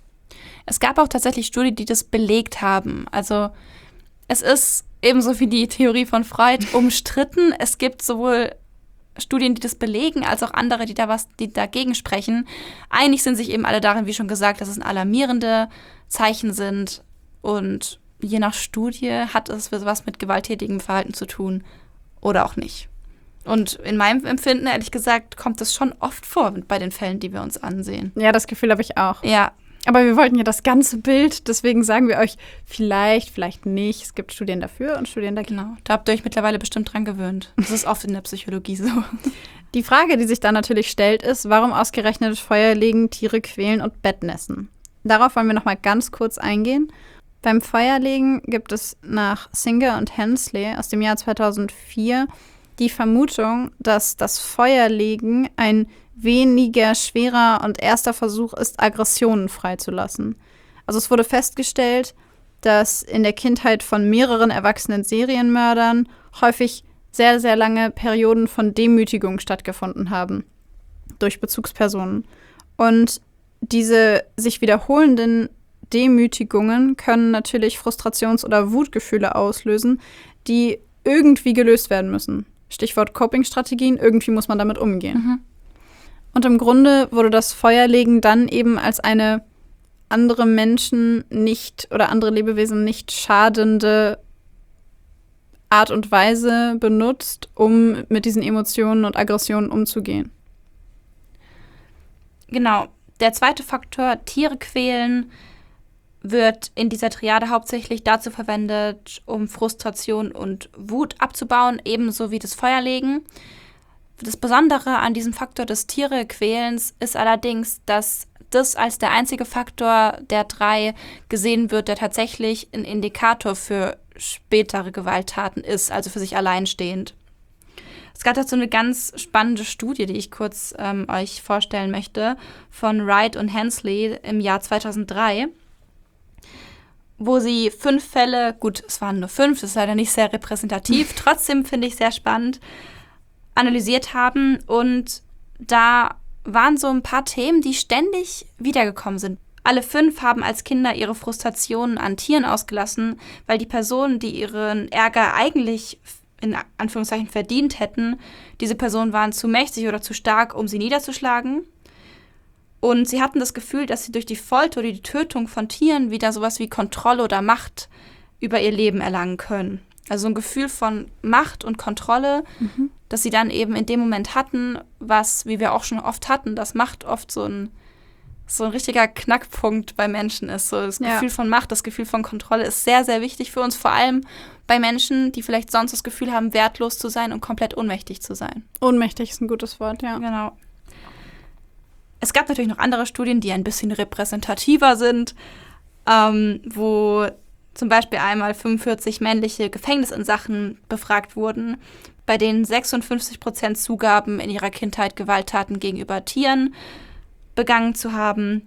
Es gab auch tatsächlich Studien, die das belegt haben. Also es ist ebenso wie die Theorie von Freud umstritten. Es gibt sowohl Studien, die das belegen, als auch andere, die da was, die dagegen sprechen. Einig sind sich eben alle darin, wie schon gesagt, dass es alarmierende Zeichen sind. Und je nach Studie hat es was mit gewalttätigem Verhalten zu tun oder auch nicht. Und in meinem Empfinden, ehrlich gesagt, kommt es schon oft vor bei den Fällen, die wir uns ansehen. Ja, das Gefühl habe ich auch. Ja. Aber wir wollten ja das ganze Bild, deswegen sagen wir euch vielleicht, vielleicht nicht. Es gibt Studien dafür und Studien dagegen. Genau, da habt ihr euch mittlerweile bestimmt dran gewöhnt. Das ist oft in der Psychologie so. Die Frage, die sich dann natürlich stellt, ist, warum ausgerechnet Feuer legen, Tiere quälen und Bettnässen? Darauf wollen wir noch mal ganz kurz eingehen. Beim Feuerlegen gibt es nach Singer und Hensley aus dem Jahr zweitausendvier die Vermutung, dass das Feuerlegen ein weniger schwerer und erster Versuch ist, Aggressionen freizulassen. Also es wurde festgestellt, dass in der Kindheit von mehreren erwachsenen Serienmördern häufig sehr, sehr lange Perioden von Demütigung stattgefunden haben durch Bezugspersonen. Und diese sich wiederholenden Demütigungen können natürlich Frustrations- oder Wutgefühle auslösen, die irgendwie gelöst werden müssen. Stichwort Coping-Strategien, irgendwie muss man damit umgehen. Mhm. Und im Grunde wurde das Feuerlegen dann eben als eine andere Menschen nicht oder andere Lebewesen nicht schadende Art und Weise benutzt, um mit diesen Emotionen und Aggressionen umzugehen. Genau. Der zweite Faktor, Tiere quälen, wird in dieser Triade hauptsächlich dazu verwendet, um Frustration und Wut abzubauen, ebenso wie das Feuerlegen. Das Besondere an diesem Faktor des Tierequälens ist allerdings, dass das als der einzige Faktor der drei gesehen wird, der tatsächlich ein Indikator für spätere Gewalttaten ist, also für sich alleinstehend. Es gab dazu eine ganz spannende Studie, die ich kurz ähm, euch vorstellen möchte, von Wright und Hensley im Jahr zweitausenddrei, wo sie fünf Fälle, gut, es waren nur fünf, das ist leider nicht sehr repräsentativ, trotzdem finde ich sehr spannend, analysiert haben. Und da waren so ein paar Themen, die ständig wiedergekommen sind. Alle fünf haben als Kinder ihre Frustrationen an Tieren ausgelassen, weil die Personen, die ihren Ärger eigentlich in Anführungszeichen verdient hätten, diese Personen waren zu mächtig oder zu stark, um sie niederzuschlagen. Und sie hatten das Gefühl, dass sie durch die Folter oder die Tötung von Tieren wieder sowas wie Kontrolle oder Macht über ihr Leben erlangen können. Also ein Gefühl von Macht und Kontrolle, mhm. das sie dann eben in dem Moment hatten, was, wie wir auch schon oft hatten, dass Macht oft so ein, so ein richtiger Knackpunkt bei Menschen ist. So das ja. Gefühl von Macht, das Gefühl von Kontrolle ist sehr, sehr wichtig für uns, vor allem bei Menschen, die vielleicht sonst das Gefühl haben, wertlos zu sein und komplett ohnmächtig zu sein. Ohnmächtig ist ein gutes Wort, ja. Genau. Es gab natürlich noch andere Studien, die ein bisschen repräsentativer sind, ähm, wo zum Beispiel einmal fünfundvierzig männliche Gefängnisinsassen befragt wurden, bei denen sechsundfünfzig Prozent zugaben, in ihrer Kindheit Gewalttaten gegenüber Tieren begangen zu haben.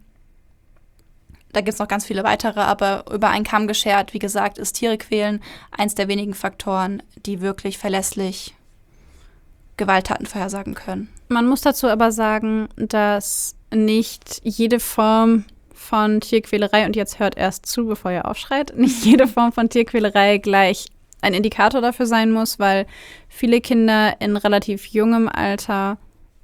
Da gibt es noch ganz viele weitere, aber über einen Kamm geschert, wie gesagt, ist Tiere quälen eins der wenigen Faktoren, die wirklich verlässlich Gewalttaten vorhersagen können. Man muss dazu aber sagen, dass nicht jede Form von Tierquälerei, und jetzt hört erst zu, bevor ihr aufschreit, nicht jede Form von Tierquälerei gleich ein Indikator dafür sein muss, weil viele Kinder in relativ jungem Alter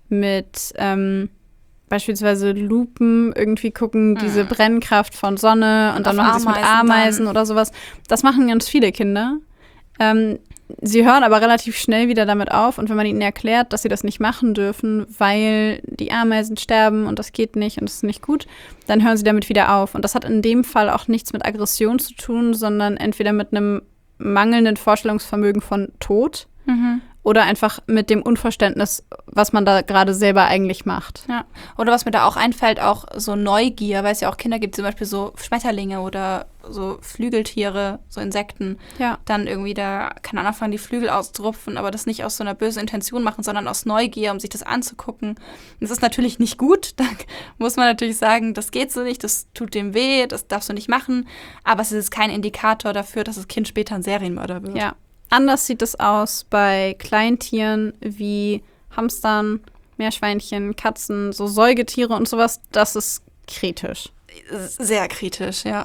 mit ähm, beispielsweise Lupen irgendwie gucken, mhm. diese Brennkraft von Sonne und, und dann machen sie es mit Ameisen dann. Oder sowas. Das machen ganz viele Kinder. Ähm, sie hören aber relativ schnell wieder damit auf und wenn man ihnen erklärt, dass sie das nicht machen dürfen, weil die Ameisen sterben und das geht nicht und das ist nicht gut, dann hören sie damit wieder auf. Und das hat in dem Fall auch nichts mit Aggression zu tun, sondern entweder mit einem mangelnden Vorstellungsvermögen von Tod mhm. oder einfach mit dem Unverständnis, was man da gerade selber eigentlich macht. Ja. Oder was mir da auch einfällt, auch so Neugier, weil es ja auch Kinder gibt, zum Beispiel so Schmetterlinge oder so Flügeltiere, so Insekten, ja. dann irgendwie da, keine Ahnung, anfangen, die Flügel auszurupfen, aber das nicht aus so einer bösen Intention machen, sondern aus Neugier, um sich das anzugucken. Und das ist natürlich nicht gut, da muss man natürlich sagen, das geht so nicht, das tut dem weh, das darfst du nicht machen, aber es ist kein Indikator dafür, dass das Kind später ein Serienmörder wird. Ja. Anders sieht es aus bei Kleintieren wie Hamstern, Meerschweinchen, Katzen, so Säugetiere und sowas. Das ist kritisch. Sehr kritisch, ja.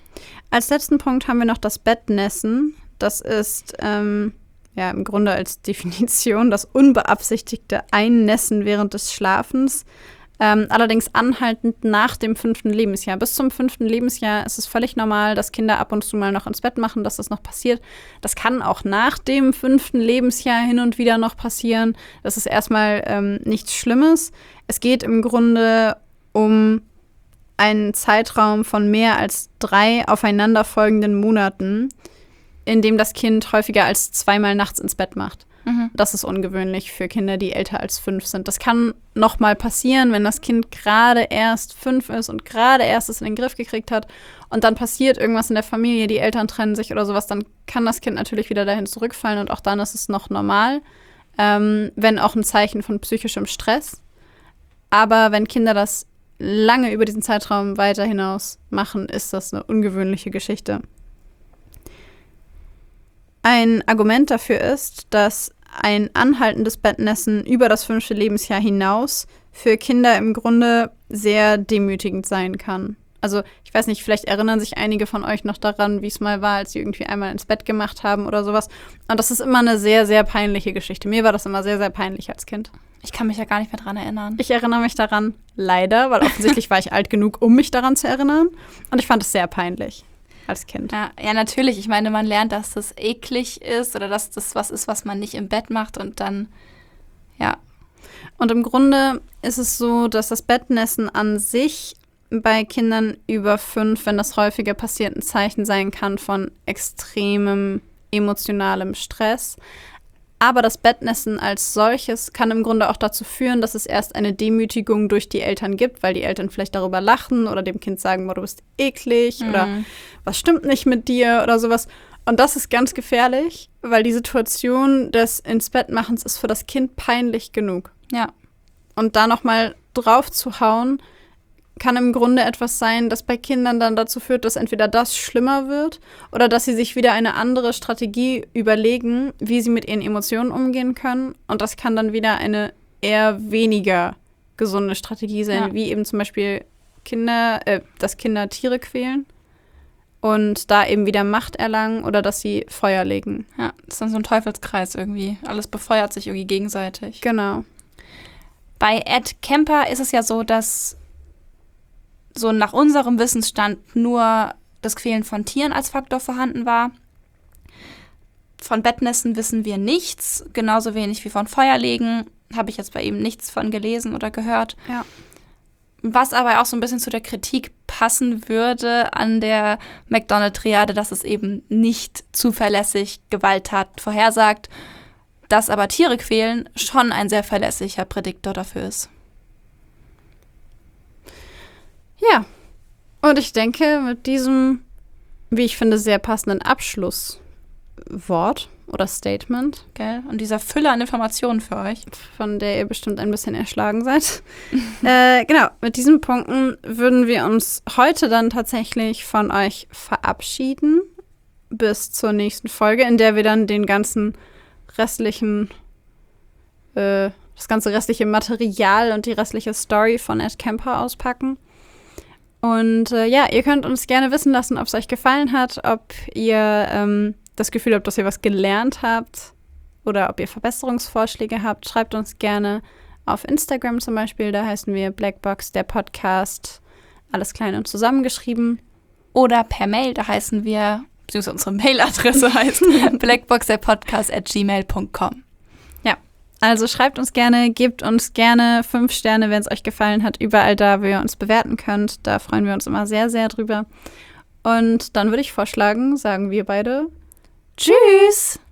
Als letzten Punkt haben wir noch das Bettnässen. Das ist ähm, ja im Grunde als Definition das unbeabsichtigte Einnässen während des Schlafens. Ähm, allerdings anhaltend nach dem fünften Lebensjahr. Bis zum fünften Lebensjahr ist es völlig normal, dass Kinder ab und zu mal noch ins Bett machen, dass das noch passiert. Das kann auch nach dem fünften Lebensjahr hin und wieder noch passieren. Das ist erstmal ähm, nichts Schlimmes. Es geht im Grunde um einen Zeitraum von mehr als drei aufeinanderfolgenden Monaten, in dem das Kind häufiger als zweimal nachts ins Bett macht. Mhm. Das ist ungewöhnlich für Kinder, die älter als fünf sind. Das kann noch mal passieren, wenn das Kind gerade erst fünf ist und gerade erst es in den Griff gekriegt hat und dann passiert irgendwas in der Familie, die Eltern trennen sich oder sowas, dann kann das Kind natürlich wieder dahin zurückfallen und auch dann ist es noch normal, ähm, wenn auch ein Zeichen von psychischem Stress. Aber wenn Kinder das lange über diesen Zeitraum weiter hinaus machen, ist das eine ungewöhnliche Geschichte. Ein Argument dafür ist, dass ein anhaltendes Bettnässen über das fünfte Lebensjahr hinaus für Kinder im Grunde sehr demütigend sein kann. Also ich weiß nicht, vielleicht erinnern sich einige von euch noch daran, wie es mal war, als sie irgendwie einmal ins Bett gemacht haben oder sowas. Und das ist immer eine sehr, sehr peinliche Geschichte. Mir war das immer sehr, sehr peinlich als Kind. Ich kann mich ja gar nicht mehr dran erinnern. Ich erinnere mich daran, leider, weil offensichtlich war ich alt genug, um mich daran zu erinnern. Und ich fand es sehr peinlich. Als Kind. Ja, ja, natürlich. Ich meine, man lernt, dass das eklig ist oder dass das was ist, was man nicht im Bett macht und dann, ja. Und im Grunde ist es so, dass das Bettnässen an sich bei Kindern über fünf, wenn das häufiger passiert, ein Zeichen sein kann von extremem emotionalem Stress. Aber das Bettnässen als solches kann im Grunde auch dazu führen, dass es erst eine Demütigung durch die Eltern gibt, weil die Eltern vielleicht darüber lachen oder dem Kind sagen, boah, du bist eklig mhm. oder was stimmt nicht mit dir oder sowas. Und das ist ganz gefährlich, weil die Situation des Ins-Bett-Machens ist für das Kind peinlich genug. Ja. Und da nochmal drauf zu hauen, kann im Grunde etwas sein, das bei Kindern dann dazu führt, dass entweder das schlimmer wird oder dass sie sich wieder eine andere Strategie überlegen, wie sie mit ihren Emotionen umgehen können. Und das kann dann wieder eine eher weniger gesunde Strategie sein, ja. wie eben zum Beispiel Kinder, äh, dass Kinder Tiere quälen und da eben wieder Macht erlangen oder dass sie Feuer legen. Ja, das ist dann so ein Teufelskreis irgendwie. Alles befeuert sich irgendwie gegenseitig. Genau. Bei Ed Kemper ist es ja so, dass so nach unserem Wissensstand nur das Quälen von Tieren als Faktor vorhanden war. Von Bettnässen wissen wir nichts, genauso wenig wie von Feuerlegen. Habe ich jetzt bei ihm nichts von gelesen oder gehört. Ja. Was aber auch so ein bisschen zu der Kritik passen würde an der McDonald-Triade, dass es eben nicht zuverlässig Gewalttaten vorhersagt, dass aber Tiere quälen schon ein sehr verlässlicher Prädiktor dafür ist. Ja, und ich denke, mit diesem, wie ich finde, sehr passenden Abschlusswort oder Statement, Gell? Und dieser Fülle an Informationen für euch. von der ihr bestimmt ein bisschen erschlagen seid. äh, genau, mit diesen Punkten würden wir uns heute dann tatsächlich von euch verabschieden bis zur nächsten Folge, in der wir dann den ganzen restlichen, äh, das ganze restliche Material und die restliche Story von Ed Kemper auspacken. Und äh, ja, ihr könnt uns gerne wissen lassen, ob es euch gefallen hat, ob ihr ähm, das Gefühl habt, dass ihr was gelernt habt oder ob ihr Verbesserungsvorschläge habt. Schreibt uns gerne auf Instagram zum Beispiel, da heißen wir Blackbox, der Podcast, alles klein und zusammengeschrieben. Oder per Mail, da heißen wir, beziehungsweise unsere Mailadresse heißt blackboxderpodcast at gmail punkt com. Ja, also schreibt uns gerne, gebt uns gerne fünf Sterne, wenn es euch gefallen hat, überall da, wo ihr uns bewerten könnt. Da freuen wir uns immer sehr, sehr drüber. Und dann würde ich vorschlagen, sagen wir beide Tschüss!